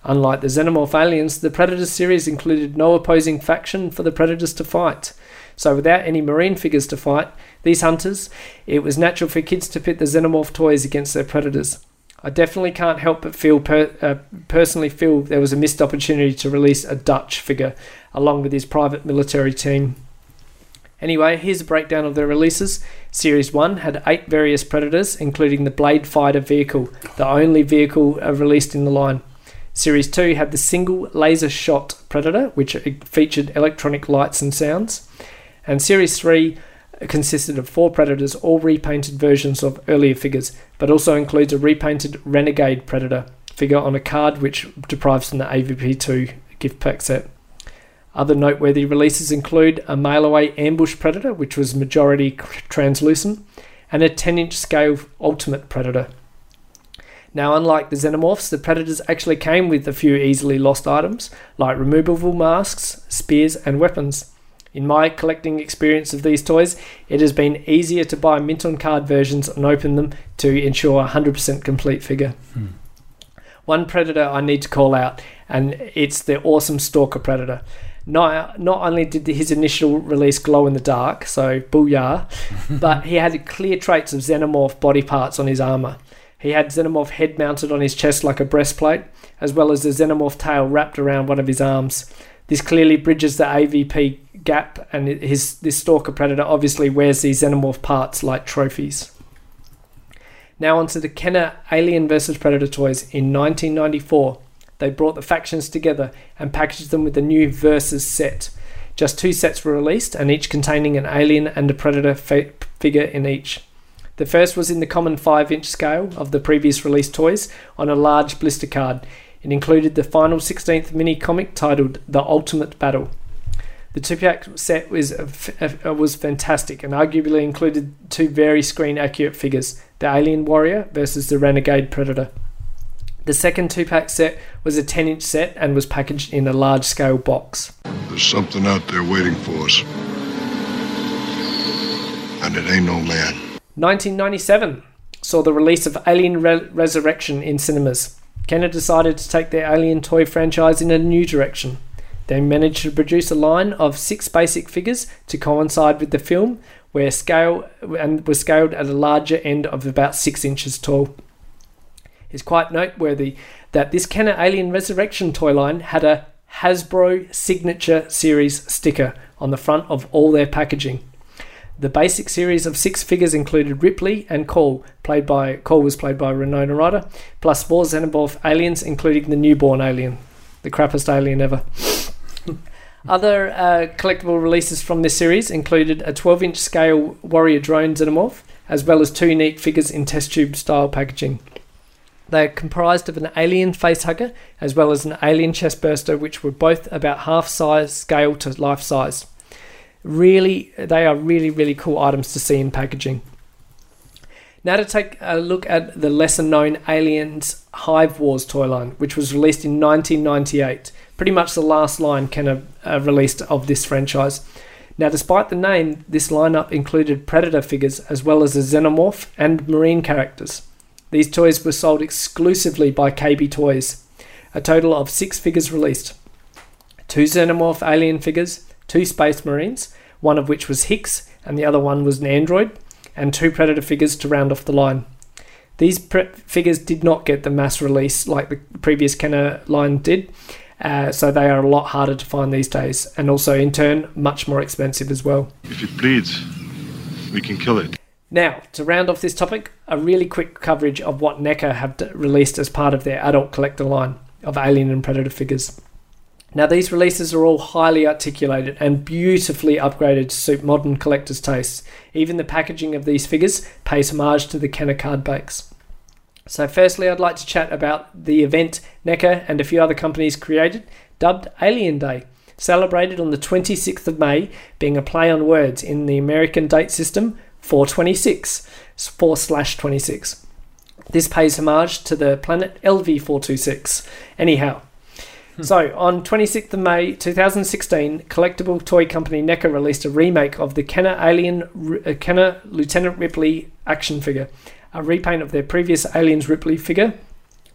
Unlike the Xenomorph Aliens, the Predators series included no opposing faction for the Predators to fight. So without any Marine figures to fight these hunters, it was natural for kids to pit the Xenomorph toys against their Predators. I definitely can't help but personally feel there was a missed opportunity to release a Dutch figure along with his private military team. Anyway, here's a breakdown of their releases. Series 1 had 8 various Predators, including the Blade Fighter vehicle, the only vehicle released in the line. Series 2 had the single laser shot Predator, which featured electronic lights and sounds. And Series 3 consisted of 4 Predators, all repainted versions of earlier figures, but also includes a repainted Renegade Predator figure on a card which derives from the AVP2 gift pack set. Other noteworthy releases include a mail-away Ambush Predator, which was majority translucent, and a 10-inch scale Ultimate Predator. Now, unlike the Xenomorphs, the Predators actually came with a few easily lost items, like removable masks, spears, and weapons. In my collecting experience of these toys, it has been easier to buy mint-on-card versions and open them to ensure a 100% complete figure. One Predator I need to call out, and it's the awesome Stalker Predator. Not only did his initial release glow in the dark, so booyah, but he had clear traits of Xenomorph body parts on his armour. He had Xenomorph head mounted on his chest like a breastplate, as well as the Xenomorph tail wrapped around one of his arms. This clearly bridges the AVP gap, and this Stalker Predator obviously wears these Xenomorph parts like trophies. Now onto the Kenner Alien vs Predator toys. In 1994, they brought the factions together and packaged them with the new Versus set. Just 2 sets were released, and each containing an Alien and a Predator figure in each. The first was in the common 5-inch scale of the previous released toys on a large blister card. It included the final 16th mini-comic titled The Ultimate Battle. The 2-pack set was fantastic and arguably included 2 very screen-accurate figures, the Alien Warrior versus the Renegade Predator. The second 2-pack set was a 10-inch set and was packaged in a large-scale box. There's something out there waiting for us. And it ain't no man. 1997 saw the release of Alien Resurrection in cinemas. Kenner decided to take their Alien toy franchise in a new direction. They managed to produce a line of 6 basic figures to coincide with the film, were scaled at a larger end of about 6 inches tall. It's quite noteworthy that this Kenner Alien Resurrection toy line had a Hasbro Signature Series sticker on the front of all their packaging. The basic series of 6 figures included Ripley and Call was played by Winona Ryder, plus 4 Xenomorph aliens, including the newborn alien, the crappiest alien ever. Other collectible releases from this series included a 12-inch scale Warrior Drone Xenomorph, as well as 2 unique figures in test tube style packaging. They are comprised of an alien facehugger, as well as an alien chestburster, which were both about half size scale to life size. They are really cool items to see in packaging. Now to take a look at the lesser known Aliens Hive Wars toy line, which was released in 1998. Pretty much the last line Kenner released of this franchise. Now, despite the name, this lineup included Predator figures as well as a Xenomorph and Marine characters. These toys were sold exclusively by KB Toys. A total of 6 figures released. 2 Xenomorph alien figures, 2 Space Marines, one of which was Hicks and the other one was an android, and 2 Predator figures to round off the line. These figures did not get the mass release like the previous Kenner line did, so they are a lot harder to find these days, and also in turn much more expensive as well. If it bleeds, we can kill it. Now, to round off this topic, a really quick coverage of what NECA have released as part of their adult collector line of Alien and Predator figures. Now, these releases are all highly articulated and beautifully upgraded to suit modern collectors' tastes. Even the packaging of these figures pays homage to the Kenner card backs. So firstly, I'd like to chat about the event NECA and a few other companies created, dubbed Alien Day, celebrated on the 26th of May, being a play on words in the American date system 4/26. This pays homage to the planet LV-426. Anyhow, so on 26th of May 2016, collectible toy company NECA released a remake of the Kenner Lieutenant Ripley action figure, a repaint of their previous Aliens Ripley figure,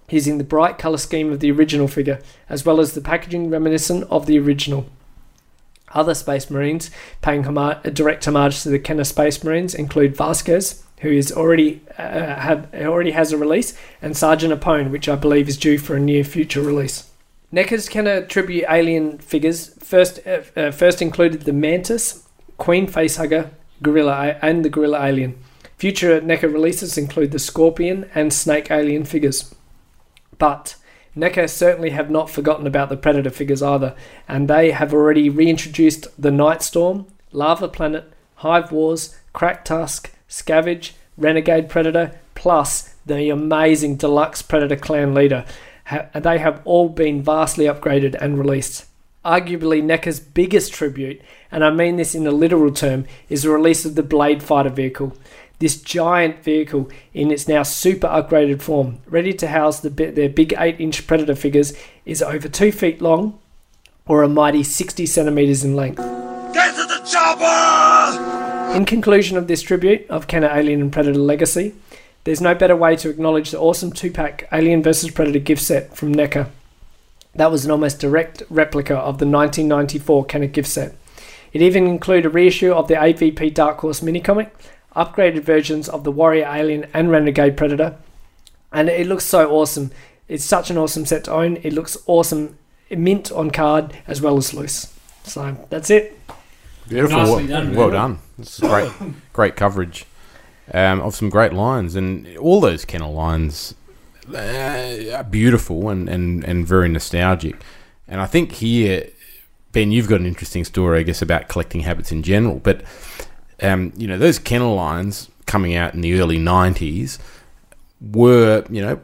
using the bright colour scheme of the original figure, as well as the packaging reminiscent of the original. Other Space Marines paying direct homage to the Kenner Space Marines include Vasquez, who is already has a release, and Sergeant Apone, which I believe is due for a near future release. NECA's Kenner tribute alien figures first included the Mantis, Queen Facehugger, Gorilla and the Gorilla Alien. Future NECA releases include the Scorpion and Snake Alien figures. But NECA certainly have not forgotten about the Predator figures either, and they have already reintroduced the Nightstorm, Lava Planet, Hive Wars, Crack Tusk, Scavenge, Renegade Predator, plus the amazing Deluxe Predator Clan Leader. They have all been vastly upgraded and released. Arguably NECA's biggest tribute, and I mean this in a literal term, is the release of the Blade Fighter vehicle. This giant vehicle in its now super upgraded form, ready to house their big 8-inch Predator figures, is over 2 feet long or a mighty 60 centimeters in length. Get to the chopper! In conclusion of this tribute of Kenner Alien and Predator Legacy, there's no better way to acknowledge the awesome 2-pack Alien vs Predator gift set from NECA. That was an almost direct replica of the 1994 Kenner gift set. It even included a reissue of the AVP Dark Horse minicomic, upgraded versions of the Warrior Alien and Renegade Predator, and it looks so awesome. It's such an awesome set to own. It looks awesome, mint on card as well as loose. So that's it. Beautiful. Nicely done. Well done. This is great coverage of some great lines, and all those Kenner lines are beautiful and very nostalgic. And I think here, Ben, you've got an interesting story, I guess, about collecting habits in general, but those Kenner lines coming out in the early 90s were,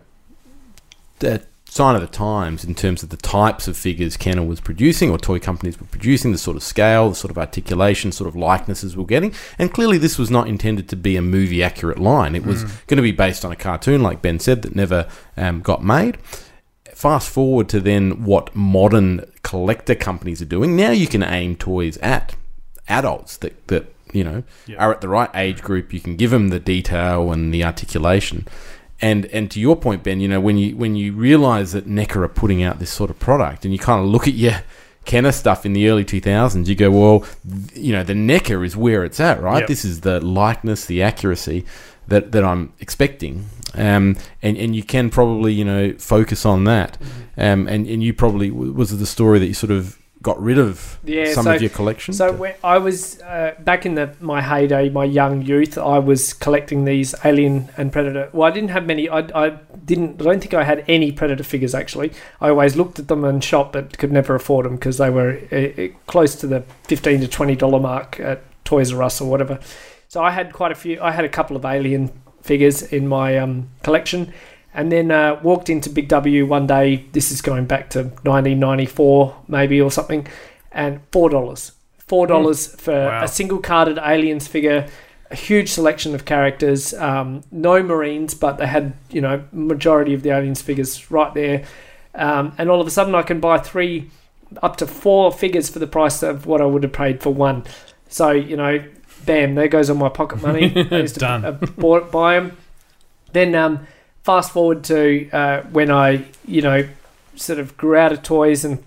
the sign of the times in terms of the types of figures Kenner was producing, or toy companies were producing, the sort of scale, the sort of articulation, sort of likenesses we're getting. And clearly this was not intended to be a movie-accurate line. It was going to be based on a cartoon, like Ben said, that never got made. Fast forward to then what modern collector companies are doing. Now you can aim toys at adults that are at the right age group. You can give them the detail and the articulation. And to your point, Ben, when you realise that NECA are putting out this sort of product, and you kind of look at your Kenner stuff in the early 2000s, you go, well, the NECA is where it's at, right? Yep. This is the likeness, the accuracy that I'm expecting. And you can probably, focus on that. And you probably, was it the story that you sort of got rid of some of your collection? So when I was back in my heyday, my young youth, I was collecting these Alien and Predator. Well, I didn't have many. I don't think I had any Predator figures, actually. I always looked at them and shop, but could never afford them because they were close to the $15 to $20 mark at Toys R Us or whatever. So I had quite a few. I had a couple of Alien figures in my collection. And then walked into Big W one day, this is going back to 1994 maybe or something, and $4. $4 for a single carded Aliens figure, a huge selection of characters, no Marines, but they had, majority of the Aliens figures right there. And all of a sudden I can buy 3 up to 4 figures for the price of what I would have paid for one. So, bam, there goes all my pocket money. I used to buy them. Then... fast forward to when I, sort of grew out of toys and,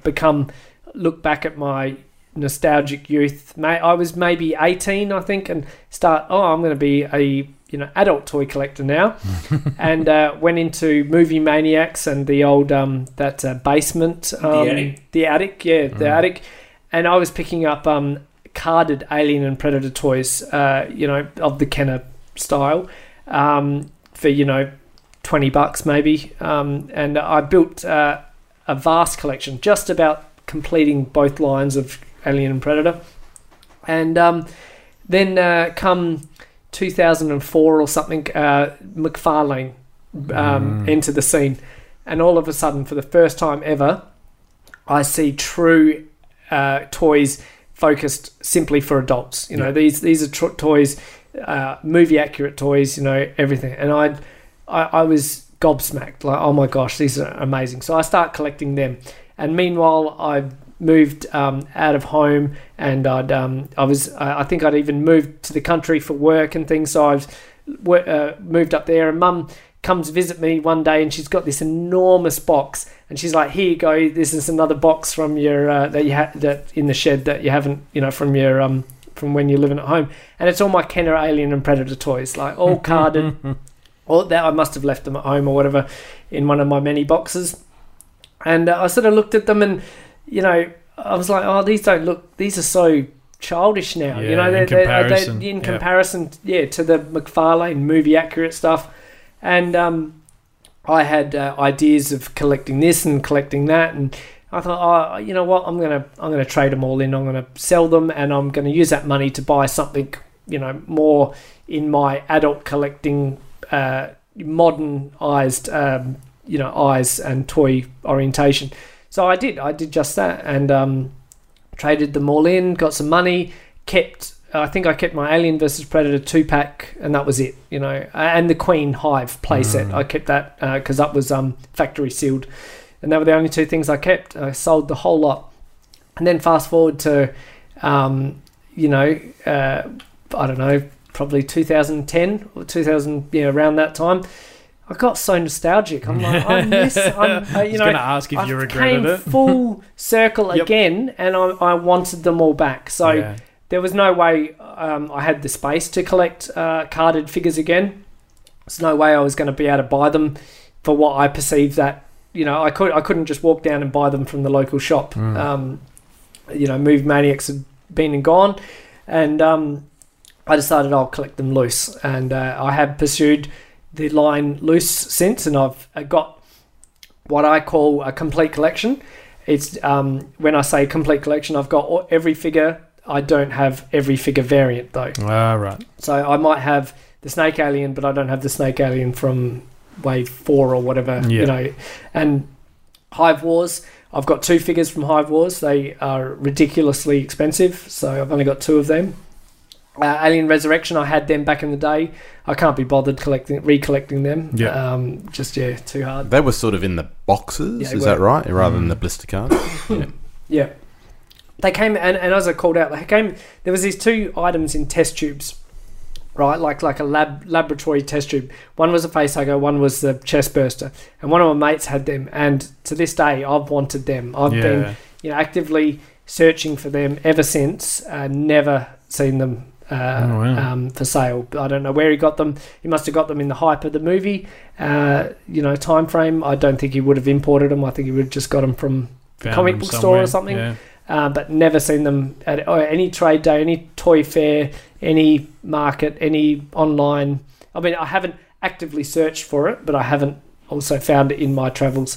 look back at my nostalgic youth. I was maybe 18, I think, and I'm going to be a, adult toy collector now. And went into Movie Maniacs and the old, basement. The attic, the attic. And I was picking up carded Alien and Predator toys, of the Kenner style, for, $20 maybe, and I built a vast collection, just about completing both lines of Alien and Predator. And then come 2004 or something, McFarlane entered the scene, and all of a sudden, for the first time ever, I see true toys focused simply for adults. These are toys, movie accurate toys, everything, and I was gobsmacked, like, oh my gosh, these are amazing. So I start collecting them, and meanwhile I moved out of home, and I think I'd even moved to the country for work and things. So I moved up there, and Mum comes visit me one day, and she's got this enormous box, and she's like, "Here you go. This is another box from your that you had that in the shed that you haven't, from your from when you're living at home." And it's all my Kenner, Alien, and Predator toys, like all carded. All that I must have left them at home or whatever in one of my many boxes. And I sort of looked at them, and I was like, "Oh, these are so childish now." Yeah, in comparison. In comparison, to the McFarlane movie accurate stuff. And I had ideas of collecting this and collecting that, and I thought, you know what, I'm gonna trade them all in. I'm gonna sell them, and I'm gonna use that money to buy something, more in my adult collecting, modernized, eyes and toy orientation. So I did just that, and traded them all in, got some money, I think I kept my Alien vs Predator 2-pack, and that was it, and the Queen Hive playset. I kept that because that was factory sealed, and they were the only two things I kept. I sold the whole lot, and then fast forward to, I don't know, probably 2010 or 2000, around that time. I got so nostalgic. I'm like, I was going to ask if you regretted it. Full circle again, and I wanted them all back. So there was no way I had the space to collect carded figures again. There's no way I was going to be able to buy them for what I perceived that, I couldn't just walk down and buy them from the local shop. Movie Maniacs had been and gone, and I decided I'll collect them loose, and I have pursued the line loose since, and I've got what I call a complete collection. It's when I say complete collection, I've got every figure. I don't have every figure variant though. Right. So I might have the Snake Alien, but I don't have the Snake Alien from Wave 4 or whatever, And Hive Wars, I've got 2 figures from Hive Wars. They are ridiculously expensive, so I've only got 2 of them. Alien Resurrection, I had them back in the day. I can't be bothered recollecting them. Too hard. They were sort of in the boxes, is that right? Rather than the blister cards? Yeah. They came, and as I called out, there was these 2 items in test tubes, right? Like a laboratory test tube. One was a facehugger, one was the chest burster. And one of my mates had them, and to this day, I've wanted them. I've been actively searching for them ever since, never seen them for sale. I don't know where he got them. He must have got them in the hype of the movie, time frame. I don't think he would have imported them. I think he would have just got them from a comic book store or something. Yeah. But never seen them at any trade day, any toy fair, any market, any online. I mean, I haven't actively searched for it, but I haven't also found it in my travels.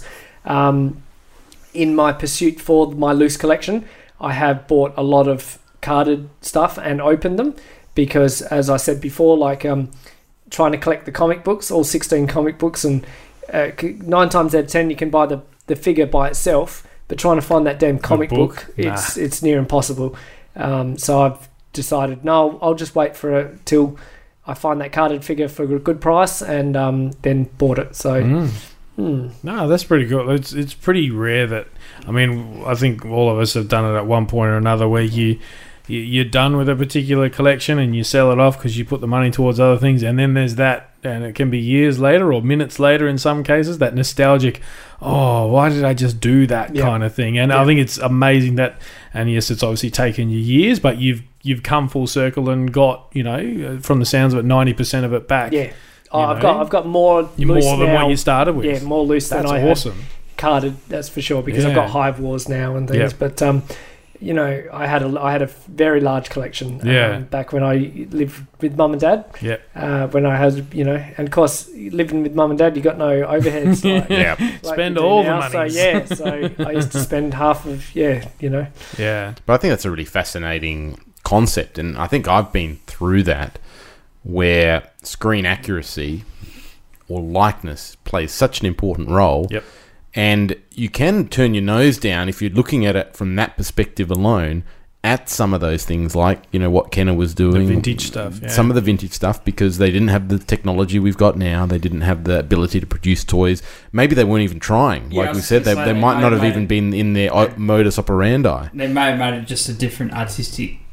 In my pursuit for my loose collection, I have bought a lot of carded stuff and opened them because, as I said before, trying to collect the comic books, all 16 comic books, and 9 times out of 10 you can buy the figure by itself, but trying to find that damn comic book, it's near impossible. So I've decided, no, I'll just wait till I find that carded figure for a good price, and then bought it. So no, that's pretty cool. It's pretty rare that, I think all of us have done it at one point or another, where you're done with a particular collection and you sell it off because you put the money towards other things, and then there's that, and it can be years later or minutes later in some cases, that nostalgic, why did I just do that kind of thing? And I think it's amazing that, and yes, it's obviously taken you years, but you've come full circle and got, from the sounds of it, 90% of it back. Yeah. I've got more loose more than now. What you started with. Yeah, more loose than I awesome. had carded, that's for sure, because I've got Hive Wars now and things. But I had a very large collection back when I lived with mum and dad. When I had, and of course, living with mum and dad, you got no overheads. Spend all the money. So I used to spend half of Yeah, but I think that's a really fascinating concept, and I think I've been through that, where screen accuracy or likeness plays such an important role. Yep. And you can turn your nose down if you're looking at it from that perspective alone at some of those things, like, what Kenner was doing. The vintage stuff. Yeah. Some of the vintage stuff, because they didn't have the technology we've got now. They didn't have the ability to produce toys. Maybe they weren't even trying. Like we said, they might not have even been in their modus operandi. They may have made it just a different artistic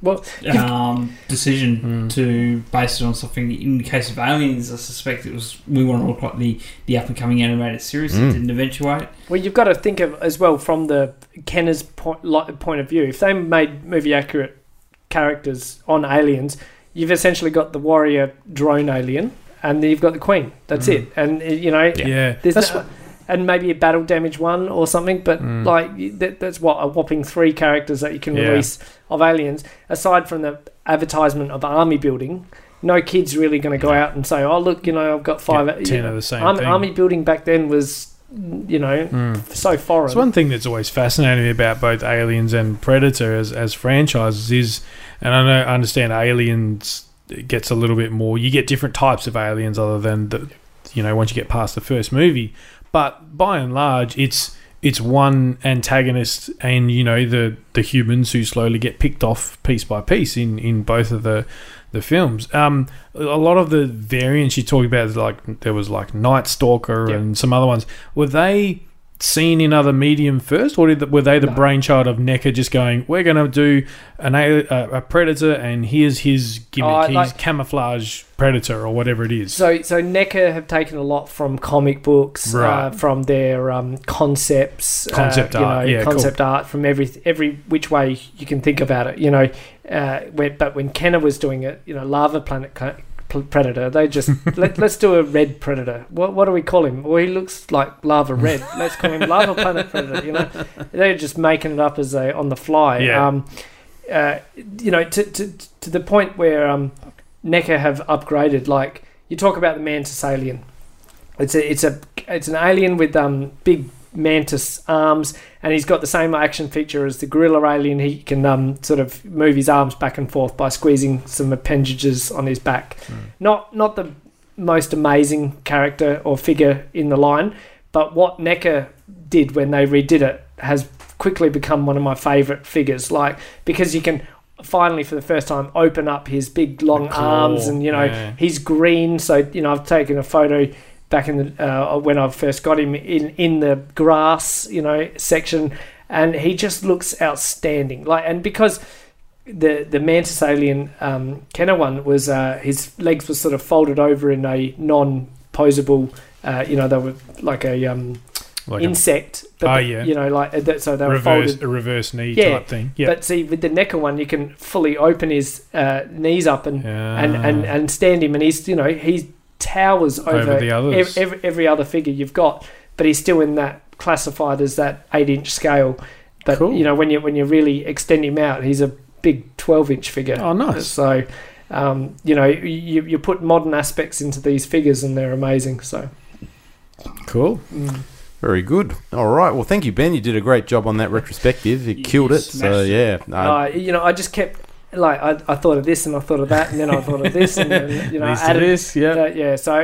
decision to base it on something. In the case of Aliens, I suspect it was we want to look like the up and coming animated series. It didn't eventuate. Well, you've got to think of as well from the Kenner's point of view. If they made movie accurate characters on Aliens, you've essentially got the warrior drone alien, and then you've got the Queen. That's it. And there's and maybe a battle damage one or something, but that's what a whopping 3 characters that you can release of Aliens. Aside from the advertisement of army building, no kid's really going to go out and say, "Oh, look, I've got 5, 10 of the same thing." Army building back then was, so foreign. It's one thing that's always fascinated me about both Aliens and Predator as franchises is, and I understand Aliens gets a little bit more. You get different types of aliens other than once you get past the first movie. But by and large, it's one antagonist and, the humans who slowly get picked off piece by piece in both of the films. A lot of the variants you talk about, like there was like Night Stalker and some other ones, were they seen in other medium first, or were they the brainchild of NECA just going, we're going to do a Predator and here's his gimmick, he's camouflage Predator or whatever it is? So NECA have taken a lot from comic books, from their concepts, concept art, from every which way you can think about it, but when Kenner was doing it, Lava Planet Predator, they just let's do a red Predator. What do we call him? Well, he looks like Lava Red. Let's call him Lava Planet Predator. They're just making it up as on the fly. To the point where NECA have upgraded. Like you talk about the Mantis alien. It's an alien with big mantis arms, and he's got the same action feature as the gorilla alien. He can sort of move his arms back and forth by squeezing some appendages on his back. Not the most amazing character or figure in the line, but what NECA did when they redid it has quickly become one of my favourite figures, because you can finally for the first time open up his big long arms, and he's green, so I've taken a photo back in the when I first got him in the grass, section, and he just looks outstanding. And because the Mantis alien Kenner one was his legs were sort of folded over in a non-posable, they were like a insect. But so they were folded, a reverse knee type thing. Yeah. But see, with the NECA one, you can fully open his knees up and stand him, and he's towers over the others. Every other figure you've got, but he's still in that classified as that 8-inch scale. But when you really extend him out, he's a big 12-inch figure. Oh, nice. So you put modern aspects into these figures, and they're amazing. So cool. Very good. All right. Well, thank you, Ben. You did a great job on that retrospective. You killed it. So yeah. I just kept. I thought of this and I thought of that, and then I thought of this, and then I added this. So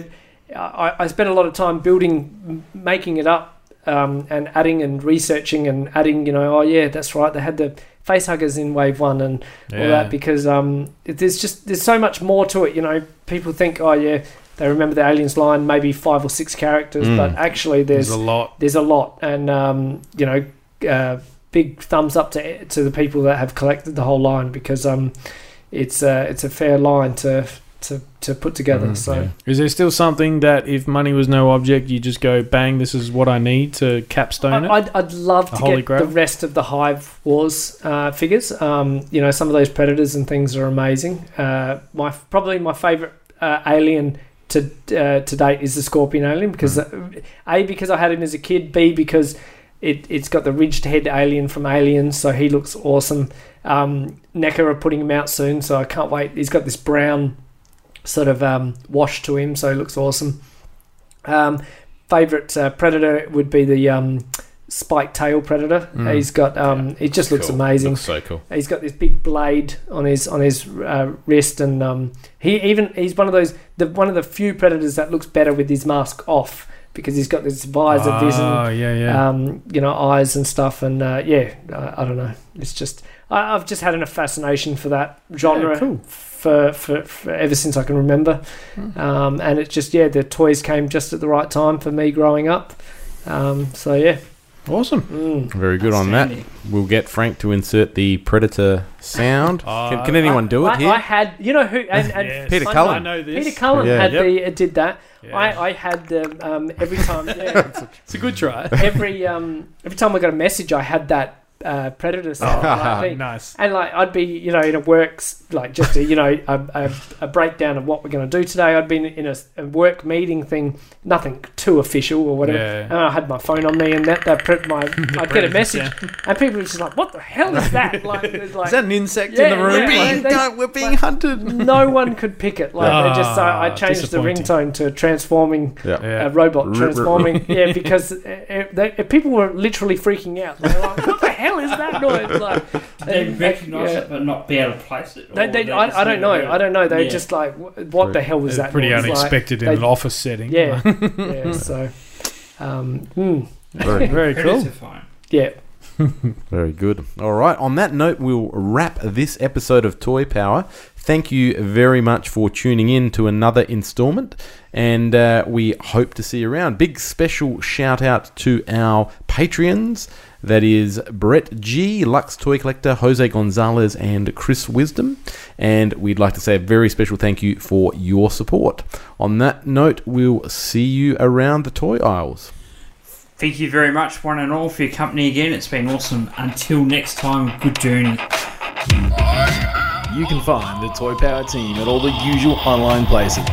I spent a lot of time making it up, and adding and researching and adding. That's right. They had the facehuggers in Wave 1 and all that, because there's so much more to it. People think, they remember the Aliens line, maybe 5 or 6 characters, but actually there's a lot. There's a lot, and big thumbs up to the people that have collected the whole line, because it's a fair line to put together. Is there still something that if money was no object, you just go bang, this is what I need to capstone it? I'd love to get the rest of the Hive Wars figures. Some of those Predators and things are amazing. Probably my favourite alien to date is the Scorpion alien, because because I had him as a kid, B because it's got the ridged head alien from Aliens, so he looks awesome. NECA are putting him out soon, so I can't wait. He's got this brown sort of wash to him, so he looks awesome. Favourite Predator would be the spiked tail Predator. He's got it just looks amazing. Looks so cool. He's got this big blade on his wrist, and he's one of the few Predators that looks better with his mask off, because he's got this visor vision, eyes and stuff, and I don't know. It's just I've just had a fascination for that genre for ever since I can remember, and it's just the toys came just at the right time for me growing up. Awesome. Very good on that. We'll get Frank to insert the Predator sound. Can anyone do it here? I had, you know who, and Yes. Peter Cullen. I know this. Peter Cullen Yeah. had did that. Yeah. I had every time. Yeah, It's a good try. every time I got a message, I had that Predator sound. thing. Nice. And like I'd be, in a works just a breakdown of what we're going to do today. I'd been in a work meeting thing, nothing too official or whatever. Yeah. And I had my phone on me, and I'd get a message, and people were just like, "What the hell is that?" Like, Is that an insect in the room? We're being hunted. No one could pick it. Like I changed the disappointing. ringtone to transforming Yeah. robot transforming. Yeah, because people were literally freaking out. They were like, "What the hell is that noise?" Like, They recognise it but not be able to place it. I don't know. I don't know. They're just like, "What the hell was that?" Pretty noise? unexpected in an office setting. Yeah, yeah. So, Very, very cool. Yeah. Very good. All right. On that note, we'll wrap this episode of Toy Power. Thank you very much for tuning in to another installment, and we hope to see you around. Big special shout out to our Patreons. That is Brett G, Lux Toy Collector, Jose Gonzalez, and Chris Wisdom. And we'd like to say a very special thank you for your support. On that note, we'll see you around the toy aisles. Thank you very much, one and all, for your company again. It's been awesome. Until next time, good journey. You can find the Toy Power team at all the usual online places.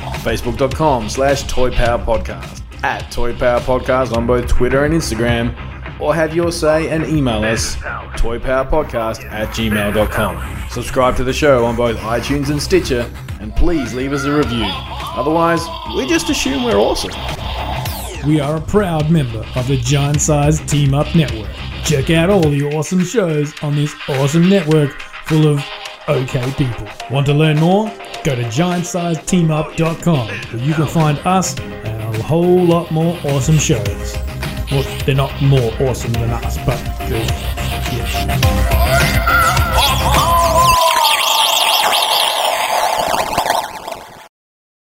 Facebook.com/ToyPowerPodcast, at Toy Power Podcast on both Twitter and Instagram, or have your say and email us toypowerpodcast@gmail.com. Subscribe to the show on both iTunes and Stitcher, and please leave us a review. Otherwise, we just assume we're awesome. We are a proud member of the Giant Size Team Up Network. Check out all the awesome shows on this awesome network full of okay people. Want to learn more? Go to giantsizeteamup.com, where you can find us and a whole lot more awesome shows. Well, they're not more awesome than us, but they're, yeah.